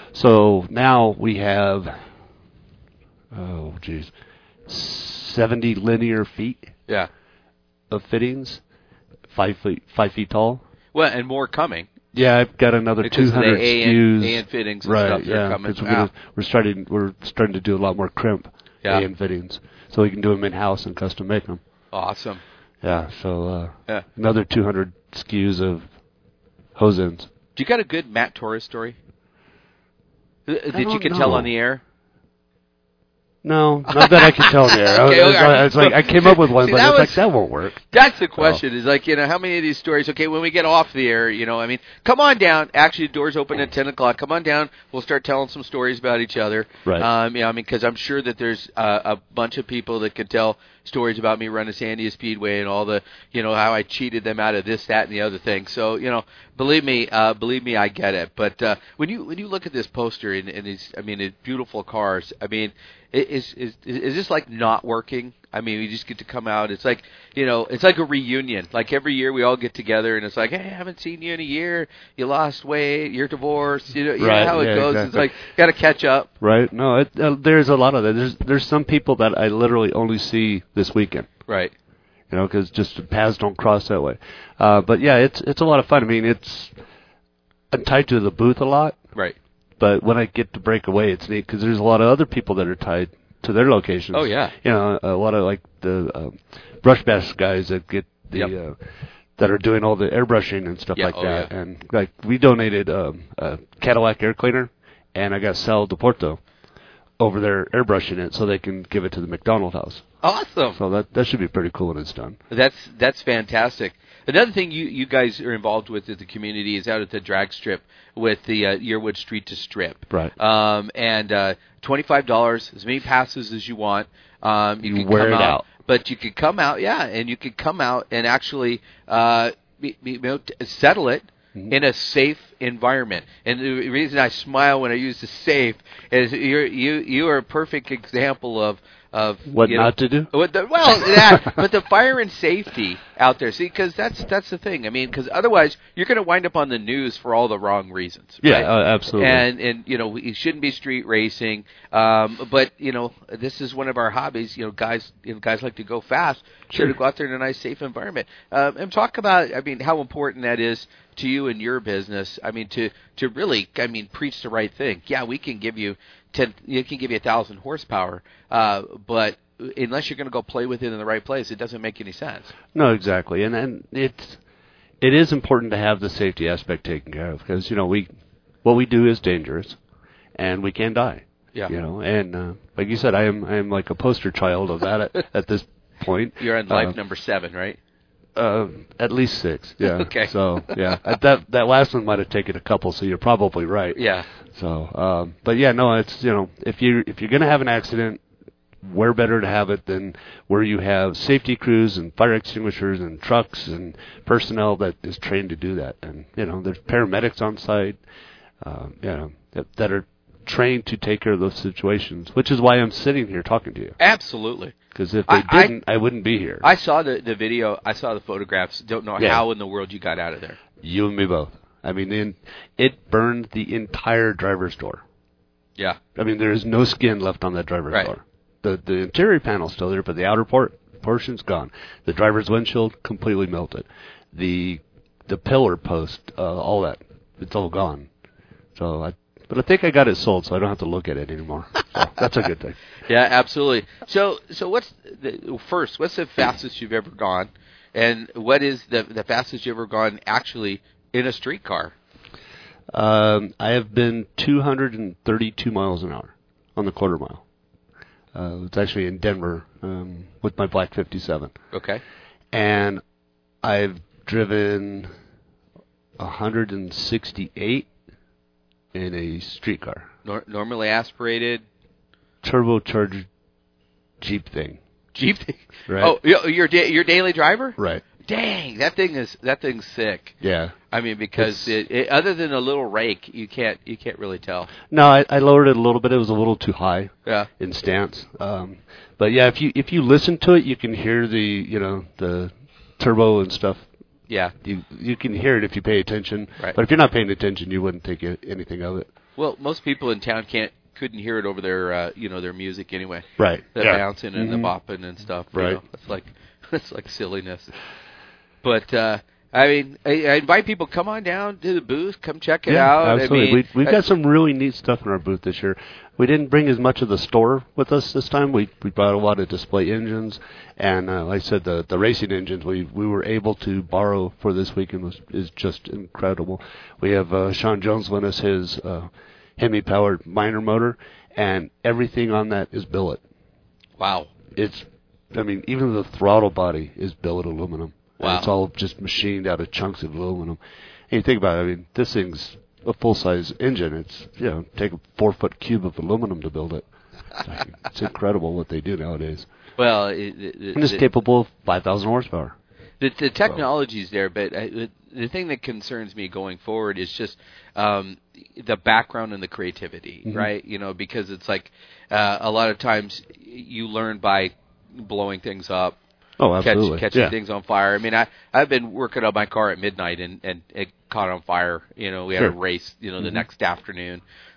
So now we have, oh geez, seventy linear feet. Yeah. Of fittings, five feet five feet tall. Well, and more coming. Yeah, I've got another Because two of the hundred A S N K Us. A N fittings and right, stuff that are yeah, coming 'cause We're, out. gonna, we're starting. We're starting to do a lot more crimp Yeah. A N fittings, so we can do them in house and custom make them. Awesome. Yeah. So uh, Yeah. another two hundred S K Us of hose ends. Do you got a good Matt Torres story? Uh, That you don't can tell know. on the air? No, not that I can tell there. I, Okay, was, I was- okay. I was like, I came up with one, See, but that it's like was- that won't work. That's the question. Is like, you know, how many of these stories? Okay, when we get off the air, you know, I mean, come on down. Actually, the doors open at ten o'clock. Come on down. We'll start telling some stories about each other. Right. Um, yeah, I mean, because I'm sure that there's uh, a bunch of people that can tell stories about me running Sandia Speedway and all the, you know, how I cheated them out of this, that, and the other thing. So, you know, believe me, uh, believe me, I get it. But uh, when you when you look at this poster and, and these, I mean, it's beautiful cars. I mean, is is is this like not working? I mean, we just get to come out. It's like, you know, it's like a reunion. Like every year we all get together and it's like, hey, I haven't seen you in a year. You lost weight. You're divorced. You know, you Right, know how it yeah, goes. exactly. It's like, got to catch up. Right? No, it, uh, there's a lot of that. There's there's some people that I literally only see this weekend. Right. You know, because just paths don't cross that way. Uh, but yeah, it's it's a lot of fun. I mean, it's I'm tied to the booth a lot. Right. But when I get to break away, it's neat because there's a lot of other people that are tied to their locations. Oh, yeah. You know, a lot of like the uh, brush bash guys that get the Yep. uh, that are doing all the airbrushing and stuff Yeah, like oh, that. yeah. And like we donated um, a Cadillac air cleaner, and I got Sal DePorto over there airbrushing it so they can give it to the McDonald house. Awesome. So that that should be pretty cool when it's done. That's that's fantastic. Another thing you, you guys are involved with at the community is out at the drag strip with the uh, Yearwood Street to Strip. Right. Um, and uh, twenty-five dollars, as many passes as you want. Um, you, You can wear come it out, out. But you could come out, yeah, and you could come out and actually uh, be, be, you know, t- settle it in a safe environment. And the reason I smile when I use the safe is you're, you you are a perfect example of of What you not know, to do? What the, well, that, but the fire and safety out there. See, because that's that's the thing. I mean, because otherwise you're going to wind up on the news for all the wrong reasons. Yeah, right? uh, absolutely. And and you know, it shouldn't be street racing. Um, but you know, this is one of our hobbies. You know, guys, you know, guys like to go fast. Sure, to go out there in a nice, safe environment. Um, and talk about, I mean, how important that is to you and your business. I mean, to to really, I mean, preach the right thing. Yeah, we can give you ten, you can give you a thousand horsepower, uh, but unless you're going to go play with it in the right place, it doesn't make any sense. No, exactly, and and it's it is important to have the safety aspect taken care of because you know we what we do is dangerous, and we can die. Yeah. You know, and uh, like you said, I am I am like a poster child of that at, at this point. You're on life Uh, number seven, right? Uh, at least six. Yeah. Okay. So yeah, Uh, that that last one might have taken a couple, so you're probably right. Yeah. So, um, but yeah, no, it's you know, if you if you're gonna have an accident, where better to have it than where you have safety crews and fire extinguishers and trucks and personnel that is trained to do that, and you know, there's paramedics on site, um, you know, that, that are trained to take care of those situations, which is why I'm sitting here talking to you. Absolutely. Because if they I- didn't, I, I wouldn't be here. I saw the the video. I saw the photographs. Don't know Yeah. how in the world you got out of there. You and me both. I mean, in, it burned the entire driver's door. Yeah. I mean, there is no skin left on that driver's Right. door. The the interior panel's still there, but the outer port portion's gone. The driver's windshield completely melted. The the pillar post, uh, all that, it's all gone. So, I, but I think I got it sold, so I don't have to look at it anymore. So that's a good thing. Yeah, absolutely. So, so what's the, first? What's the fastest you've ever gone, and what is the the fastest you've ever gone actually in a streetcar? Um, I have been two hundred thirty-two miles an hour on the quarter mile. Uh, it's actually in Denver um, with my Black fifty-seven. Okay. And I've driven one hundred sixty-eight in a streetcar. Nor- normally aspirated Turbocharged Jeep thing. Jeep. Thing? Right. Oh, your your, da- your daily driver? Right. Dang, that thing is that thing's sick. Yeah. I mean, because it, it, other than a little rake, you can't you can't really tell. No, I, I lowered it a little bit. It was a little too high. Yeah. In stance. Um, but yeah, if you if you listen to it, you can hear the you know the turbo and stuff. Yeah. You you can hear it if you pay attention. Right. But if you're not paying attention, you wouldn't think it, anything of it. Well, most people in town can't couldn't hear it over their uh, you know their music anyway. Right. The Yeah. bouncing and Mhm. the bopping and stuff. you Right. know. It's like it's like silliness. But uh, I mean, I, I invite people come on down to the booth, come check it yeah, out. absolutely. I mean, we, we've I- got some really neat stuff in our booth this year. We didn't bring as much of the store with us this time. We we brought a lot of display engines, and uh, like I said, the the racing engines we we were able to borrow for this weekend was is just incredible. We have uh, Sean Jones lent us his uh, Hemi powered minor motor, and everything on that is billet. Wow. It's, I mean, even the throttle body is billet aluminum. Wow. And it's all just machined out of chunks of aluminum. And you think about it, I mean, this thing's a full-size engine. It's, you know, take a four-foot cube of aluminum to build it. It's, like, it's incredible what they do nowadays. Well, it, it, it, And it's it- capable of five thousand horsepower. The, the technology's there, but I, the, the thing that concerns me going forward is just um, the background and the creativity, Mhm. right? You know, because it's like uh, a lot of times you learn by blowing things up. Oh, absolutely. Catch, catching Yeah. things on fire. I mean, I I've been working on my car at midnight and, and it caught on fire. You know, we had Sure. a race. You know, the Mhm. next afternoon.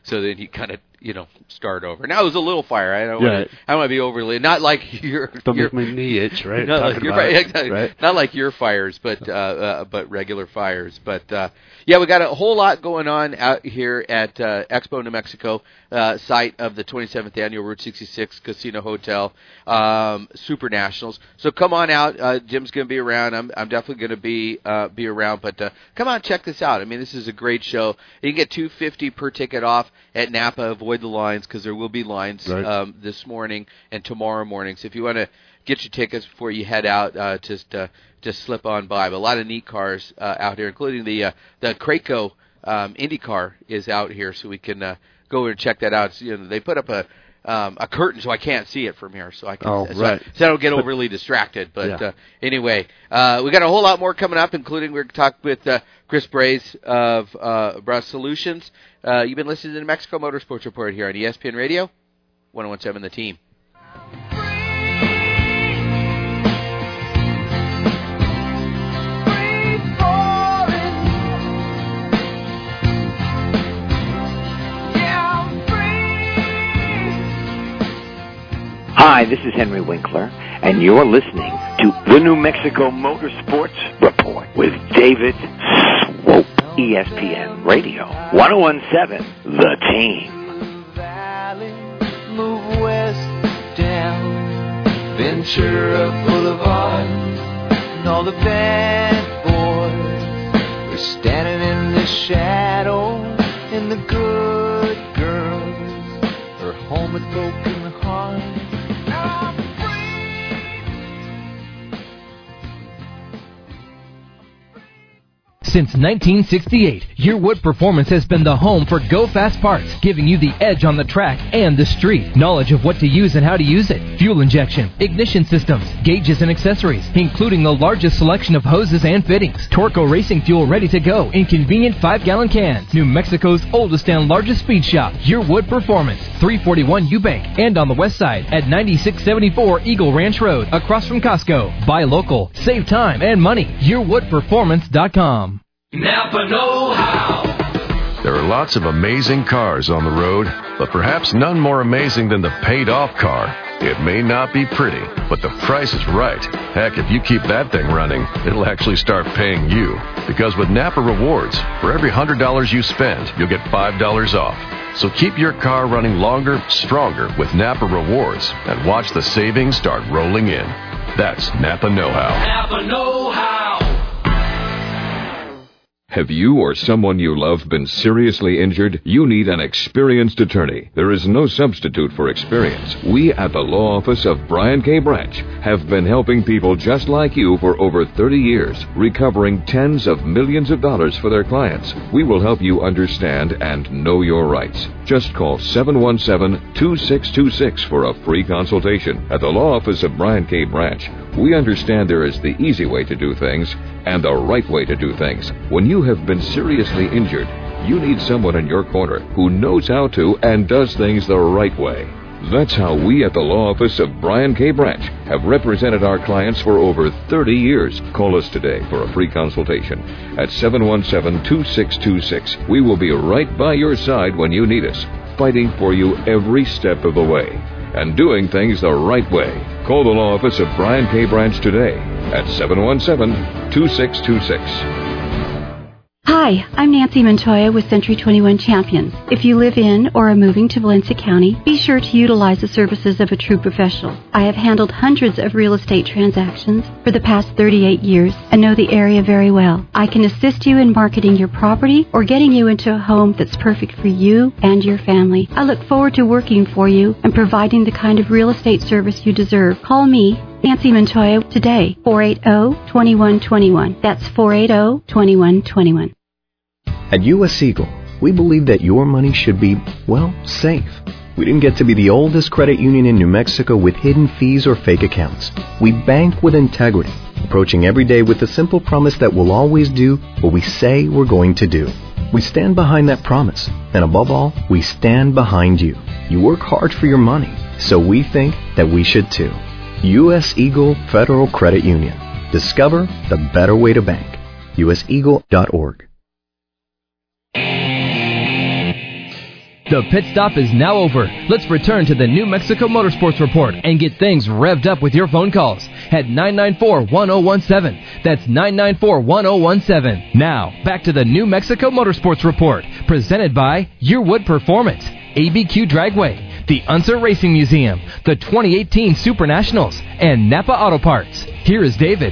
So then you kind of, you know, start over. Now it was a little fire. I don't Yeah. want to, I don't want to be overly, not like your, Don't your make my knee itch, right? Not like Talking your about fire, it, exactly. right? Not like your fires, but uh, uh, but regular fires. But uh, yeah, we got a whole lot going on out here at uh, Expo New Mexico, uh, site of the twenty-seventh annual Route sixty-six Casino Hotel um, Super Nationals. So come on out. Uh, Jim's going to be around. I'm I'm definitely going to be uh, be around. But uh, come on, check this out. I mean, this is a great show. You can get two hundred fifty dollars per ticket off at Napa. Avoid the lines because there will be lines Right. um, this morning and tomorrow morning. So if you want to get your tickets before you head out, uh, just uh, just slip on by. But a lot of neat cars uh, out here, including the uh, the Craco um, IndyCar is out here, so we can uh, go over and check that out. So, you know, they put up a um, a curtain so I can't see it from here, so I can Oh, so, right. so I don't get overly distracted. But Yeah. uh, anyway, uh, we got a whole lot more coming up, including we're going to talk with uh, Chris Braze of uh, Braze Solutions. Uh, you've been listening to the New Mexico Motorsports Report here on E S P N Radio, one oh one point seven The Team. Hi, this is Henry Winkler, and you're listening to the New Mexico Motorsports Report with David Swope, E S P N Radio, one oh one point seven The Team. Move west down Ventura Boulevard, and all the bad boys are standing in the shadow, and the good girls are home with broken hearts. Since nineteen sixty-eight, Your Wood Performance has been the home for Go Fast parts, giving you the edge on the track and the street. Knowledge of what to use and how to use it. Fuel injection, ignition systems, gauges and accessories, including the largest selection of hoses and fittings. Torco racing fuel ready to go in convenient five-gallon cans. New Mexico's oldest and largest speed shop, Your Wood Performance, three forty-one Eubank, and on the west side at ninety-six seventy-four Eagle Ranch Road, across from Costco. Buy local, save time and money. your wood performance dot com. Napa know-how. There are lots of amazing cars on the road, but perhaps none more amazing than the paid-off car. It may not be pretty, but the price is right. Heck, if you keep that thing running, it'll actually start paying you. Because with Napa Rewards, for every one hundred dollars you spend, you'll get five dollars off. So keep your car running longer, stronger with Napa Rewards, and watch the savings start rolling in. That's Napa know-how. Napa know-how. Have you or someone you love been seriously injured? You need an experienced attorney. There is no substitute for experience. We at the law office of Brian K. Branch have been helping people just like you for over thirty years, recovering tens of millions of dollars for their clients. We will help you understand and know your rights. Just call seven one seven, two six two six for a free consultation. At the law office of Brian K. Branch, we understand there is the easy way to do things and the right way to do things. When you have been seriously injured, you need someone in your corner who knows how to and does things the right way. That's how we at the law office of Brian K. Branch have represented our clients for over thirty years. Call us today for a free consultation at seven one seven, two six two six. We will be right by your side when you need us, fighting for you every step of the way and doing things the right way. Call the law office of Brian K. Branch today at seven one seven, two six two six. Hi, I'm Nancy Montoya with Century twenty-one Champions. If you live in or are moving to Valencia County, be sure to utilize the services of a true professional. I have handled hundreds of real estate transactions for the past thirty-eight years and know the area very well. I can assist you in marketing your property or getting you into a home that's perfect for you and your family. I look forward to working for you and providing the kind of real estate service you deserve. Call me, Nancy Montoya, today, four eight zero, two one two one. That's four eight zero, two one two one. At U S. Eagle, we believe that your money should be, well, safe. We didn't get to be the oldest credit union in New Mexico with hidden fees or fake accounts. We bank with integrity, approaching every day with the simple promise that we'll always do what we say we're going to do. We stand behind that promise, and above all, we stand behind you. You work hard for your money, so we think that we should too. U S. Eagle Federal Credit Union. Discover the better way to bank. U S eagle dot org. The pit stop is now over. Let's return to the New Mexico Motorsports Report and get things revved up with your phone calls at nine nine four, one oh one seven. That's nine nine four, one oh one seven. Now, back to the New Mexico Motorsports Report, presented by Yearwood Performance, A B Q Dragway, the Unser Racing Museum, the twenty eighteen Super Nationals, and Napa Auto Parts. Here is David.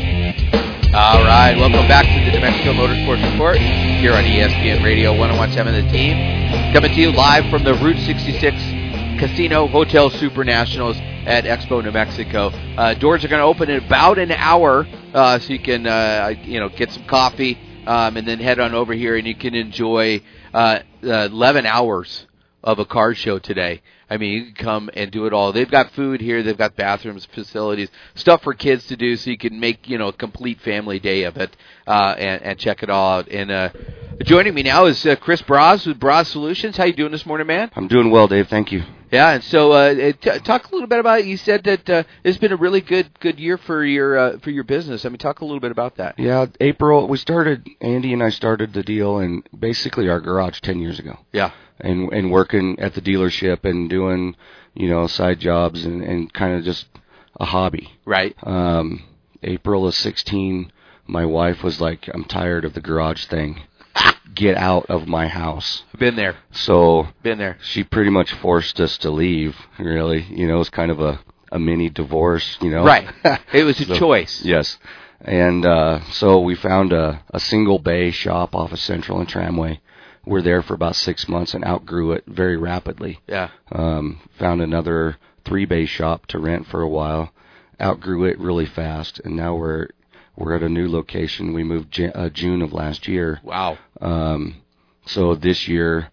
All right, welcome back to the New Mexico Motorsports Report here on E S P N Radio one oh one seven The Team. Coming to you live from the Route sixty-six Casino Hotel Super Nationals at Expo, New Mexico. Uh, doors are going to open in about an hour, uh, so you can uh, you know get some coffee um, and then head on over here, and you can enjoy uh, uh, eleven hours of a car show today. I mean, you can come and do it all. They've got food here. They've got bathrooms, facilities, stuff for kids to do, so you can make, you know, a complete family day of it uh, and, and check it all out. And uh, joining me now is uh, Chris Braz with Braz Solutions. How you doing this morning, man? I'm doing well, Dave. Thank you. Yeah, and so uh, t- talk a little bit about it. You said that uh, it's been a really good good year for your uh, for your business. I mean, talk a little bit about that. Yeah, April, we started, Andy and I started the deal in basically our garage ten years ago. Yeah. And and working at the dealership and doing, you know, side jobs and, and kind of just a hobby. Right. Um, April of sixteen, my wife was like, I'm tired of the garage thing. Get out of my house. Been there. So Been there. She pretty much forced us to leave, really. You know, it was kind of a, a mini divorce, you know. Right. It was a so, choice. Yes. And uh, so we found a, a single bay shop off of Central and Tramway. We're there for about six months and outgrew it very rapidly. Yeah. Um, found another three bay shop to rent for a while, outgrew it really fast, and now we're we're at a new location. We moved J- uh, June of last year. Wow. Um, so this year,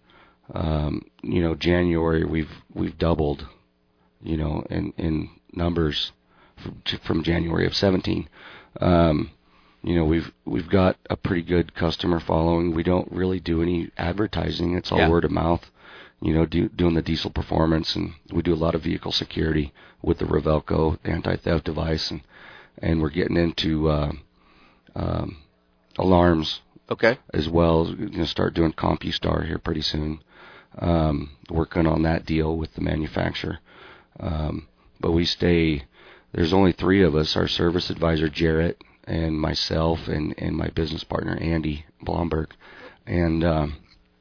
um, you know, January we've we've doubled, you know, in in numbers from, from January of seventeen. Um, You know, we've we've got a pretty good customer following. We don't really do any advertising. It's all Yeah. word of mouth. You know, do, doing the diesel performance, and we do a lot of vehicle security with the Revelco anti-theft device, and and we're getting into uh, um, alarms. Okay. As well. We're going to start doing CompuStar here pretty soon. Um, working on that deal with the manufacturer. Um, but we stay. There's only three of us. Our service advisor Jarrett, and myself and, and my business partner Andy Blomberg, and um,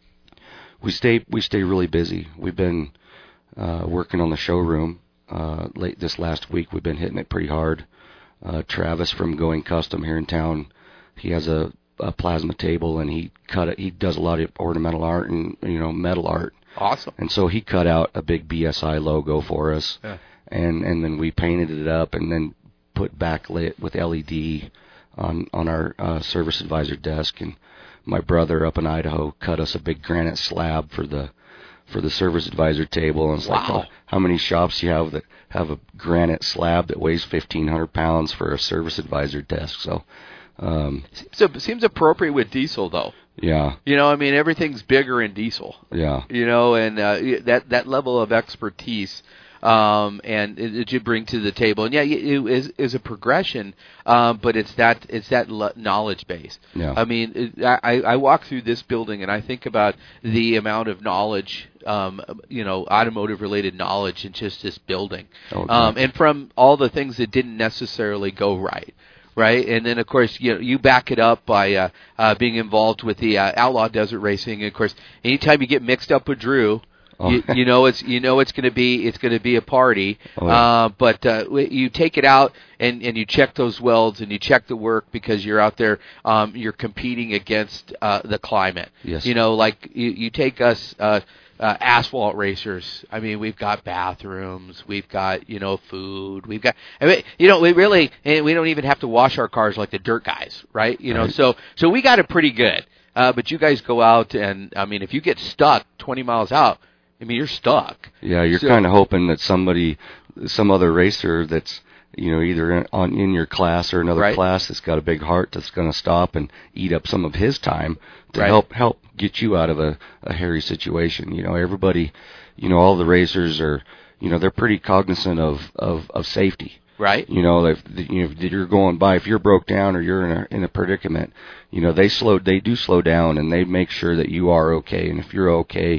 we stay we stay really busy. We've been uh, working on the showroom uh, late this last week. We've been hitting it pretty hard. Uh, Travis from Going Custom here in town, he has a, a plasma table, and he cut it. He does a lot of ornamental art and you know metal art. Awesome. And so he cut out a big B S I logo for us, yeah. and and then we painted it up, and then put backlit with L E D on on our uh, service advisor desk, and my brother up in Idaho cut us a big granite slab for the for the service advisor table. And it's wow. like, oh, how many shops you have that have a granite slab that weighs fifteen hundred pounds for a service advisor desk? So, um, so it seems appropriate with diesel, though. Yeah. You know, I mean, everything's bigger in diesel. Yeah. You know, and uh, that that level of expertise. Um, and it, it you bring to the table, and yeah, it is is a progression, um, but it's that it's that lo- knowledge base. Yeah. I mean, it, I I walk through this building and I think about the amount of knowledge, um, you know, automotive related knowledge in just this building, oh, um, and from all the things that didn't necessarily go right. Right, and then of course you know, you back it up by uh, uh, being involved with the uh, Outlaw Desert Racing. And of course, anytime you get mixed up with Drew. Oh. You, you know it's you know it's going to be it's going to be a party, oh, yeah. uh, but uh, you take it out and, and you check those welds and you check the work because you're out there um, you're competing against uh, the climate. Yes. You know, like you, you take us uh, uh, asphalt racers. I mean, we've got bathrooms, we've got you know food, we've got I mean, you know we really and we don't even have to wash our cars like the dirt guys, right? You know, right. so so we got it pretty good. Uh, but you guys go out and I mean, if you get stuck twenty miles out. I mean, you're stuck. Yeah, you're so, kind of hoping that somebody, some other racer that's, you know, either in, on in your class or another right. class that's got a big heart that's going to stop and eat up some of his time to right. help help get you out of a, a hairy situation. You know, everybody, you know, all the racers are, you know, they're pretty cognizant of, of, of safety. Right. You know, if you know, if you're going by, if you're broke down or you're in a in a predicament, you know, they slow, they do slow down and they make sure that you are okay. And if you're okay,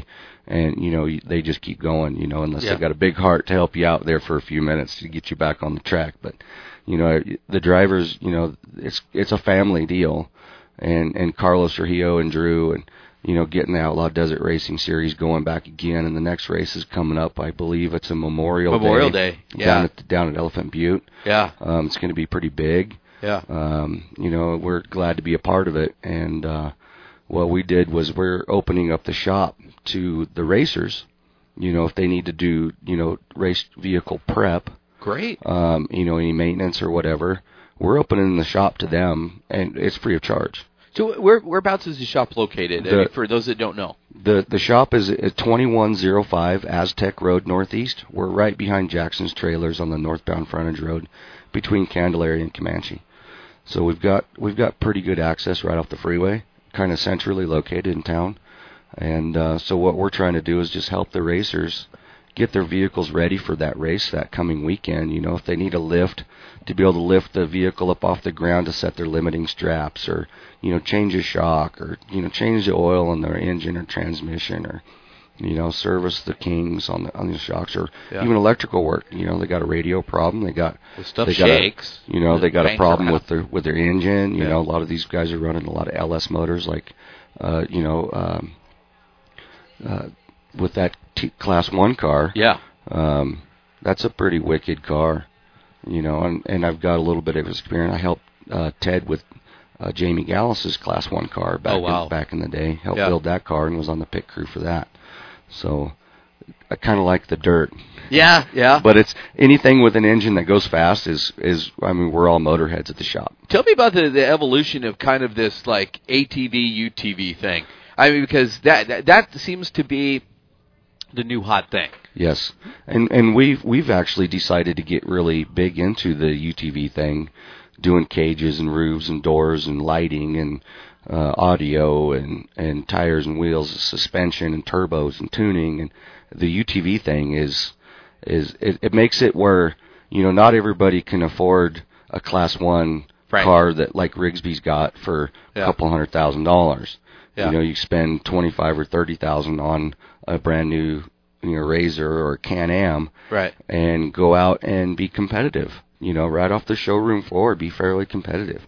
and you know they just keep going, you know, unless Yeah. they got a big heart to help you out there for a few minutes to get you back on the track. But you know, the drivers, you know, it's it's a family deal, and and Carlos Trujillo and Drew and you know, getting the Outlaw Desert Racing Series going back again, and the next race is coming up. I believe it's a Memorial, Memorial Day, Day, yeah. down at down at Elephant Butte. Yeah, um, it's going to be pretty big. Yeah, um, you know, we're glad to be a part of it. And uh, what we did was we're opening up the shop to the racers. You know, if they need to do you know race vehicle prep, great. Um, you know, any maintenance or whatever, we're opening the shop to them, and it's free of charge. So where whereabouts is the shop located? The, I mean, for those that don't know, the the shop is at twenty-one oh five Aztec Road Northeast. We're right behind Jackson's Trailers on the northbound frontage road, between Candelaria and Comanche. So we've got we've got pretty good access right off the freeway, kind of centrally located in town. And uh, so what we're trying to do is just help the racers get their vehicles ready for that race that coming weekend. You know, if they need a lift to be able to lift the vehicle up off the ground to set their limiting straps, or you know, change a shock, or you know, change the oil in their engine or transmission, or you know, service the Kings on the on the shocks, or Yeah. even electrical work. You know, they got a radio problem. They got The stuff they got shakes. A, you know, The they got a bangs problem around. with their with their engine. You Yeah. know, a lot of these guys are running a lot of L S motors, like uh, you know, um, uh, with that T- Class One car. Yeah. Um, that's a pretty wicked car. You know, and, and I've got a little bit of experience. I helped uh, Ted with uh, Jamie Gallus's Class One car back Oh, wow. in, back in the day. Helped Yeah. build that car and was on the pit crew for that. So I kind of like the dirt. Yeah, yeah. But it's anything with an engine that goes fast is is I mean, we're all motorheads at the shop. Tell me about the, the evolution of kind of this like A T V U T V thing. I mean, because that that, that seems to be the new hot thing. Yes, and and we've we've actually decided to get really big into the U T V thing, doing cages and roofs and doors and lighting and uh, audio and and tires and wheels, suspension and turbos and tuning. And the U T V thing is is it, it makes it where you know not everybody can afford a Class One Right. car that like Rigsby's got for Yeah. a couple hundred thousand dollars. Yeah. You know, you spend twenty five or thirty thousand on a brand new you know Razor or Can-Am, Right. and go out and be competitive. You know, right off the showroom floor, be fairly competitive.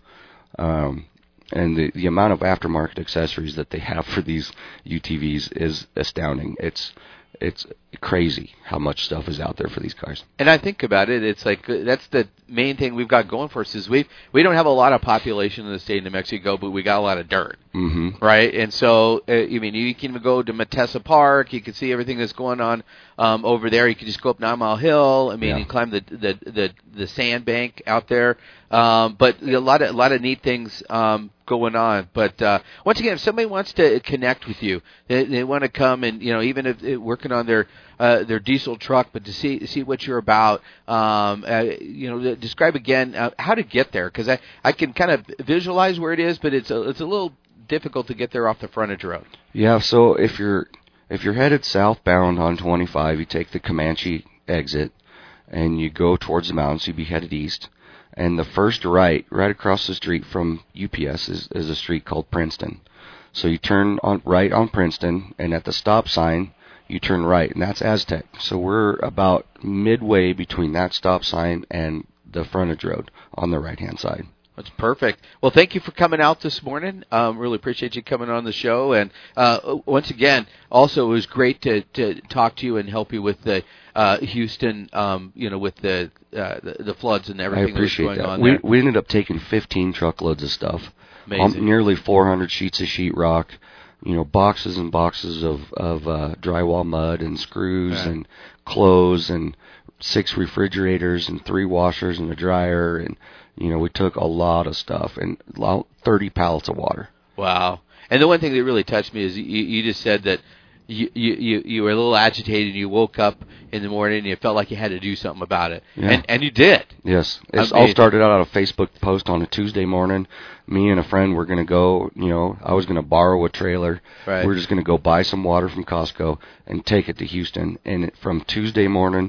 Um, and the the amount of aftermarket accessories that they have for these U T Vs is astounding. It's it's crazy how much stuff is out there for these cars. And I think about it, it's like uh, that's the main thing we've got going for us is we we don't have a lot of population in the state of New Mexico, but we got a lot of dirt, Mm-hmm. right? And so, uh, I mean, you can even go to Matessa Park. You can see everything that's going on um, over there. You can just go up Nine Mile Hill. I mean, Yeah. you climb the the the, the sand bank out there. Um, but a lot of a lot of neat things um, going on. But uh, once again, if somebody wants to connect with you, they, they want to come and you know, even if they're working on their uh, their diesel truck, but to see see what you're about, um, uh, you know, describe again uh, how to get there, because I, I can kind of visualize where it is, but it's a, it's a little difficult to get there off the frontage road. Yeah, so if you're if you're headed southbound on twenty-five, you take the Comanche exit and you go towards the mountains. You'd be headed east, and the first right, right across the street from U P S, is, is a street called Princeton. So you turn on right on Princeton, and at the stop sign, you turn right, and that's Aztec. So we're about midway between that stop sign and the frontage road on the right-hand side. That's perfect. Well, thank you for coming out this morning. Um, really appreciate you coming on the show. And uh, once again, also it was great to, to talk to you and help you with the uh, Houston, um, you know, with the, uh, the the floods and I everything that was appreciate going that. on We there. we ended up taking fifteen truckloads of stuff. Amazing. Um, nearly four hundred sheets of sheetrock, you know, boxes and boxes of of uh, drywall mud and screws Right. and clothes and six refrigerators and three washers and a dryer, and you know, we took a lot of stuff and about thirty pallets of water. Wow. And the one thing that really touched me is you, you just said that you, you, you, you were a little agitated and you woke up in the morning and you felt like you had to do something about it. Yeah. And and you did. Yes. It's I all mean- started out on a Facebook post on a Tuesday morning. Me and a friend were going to go, you know, I was going to borrow a trailer. Right. We were just going to go buy some water from Costco and take it to Houston. And it, from Tuesday morning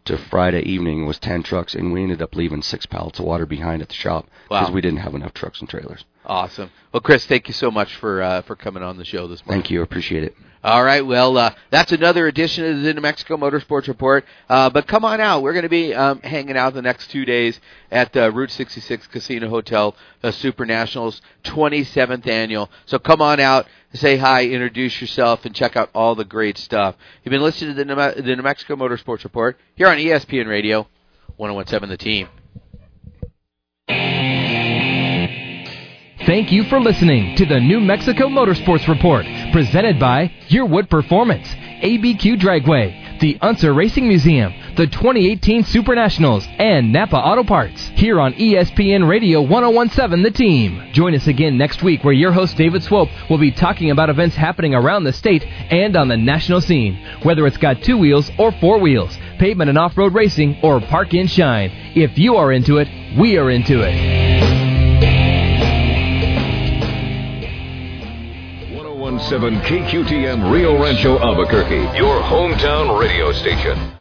to Friday evening was ten trucks, and we ended up leaving six pallets of water behind at the shop because Wow. we didn't have enough trucks and trailers. Awesome. Well, Chris, thank you so much for uh, for coming on the show this morning. Thank you. Appreciate it. All right, well, uh, that's another edition of the New Mexico Motorsports Report. Uh, but come on out. We're going to be um, hanging out the next two days at uh, Route sixty-six Casino Hotel, uh, Super Nationals twenty-seventh Annual. So come on out, say hi, introduce yourself, and check out all the great stuff. You've been listening to the New, the New Mexico Motorsports Report here on E S P N Radio, one oh one point seven The Team. Thank you for listening to the New Mexico Motorsports Report, presented by Yearwood Performance, A B Q Dragway, the Unser Racing Museum, the twenty eighteen Super Nationals, and Napa Auto Parts, here on E S P N Radio one oh one point seven The Team. Join us again next week where your host David Swope will be talking about events happening around the state and on the national scene, whether it's got two wheels or four wheels, pavement and off-road racing, or park and shine. If you are into it, we are into it. one oh one point seven K Q T M Rio Rancho Albuquerque, your hometown radio station.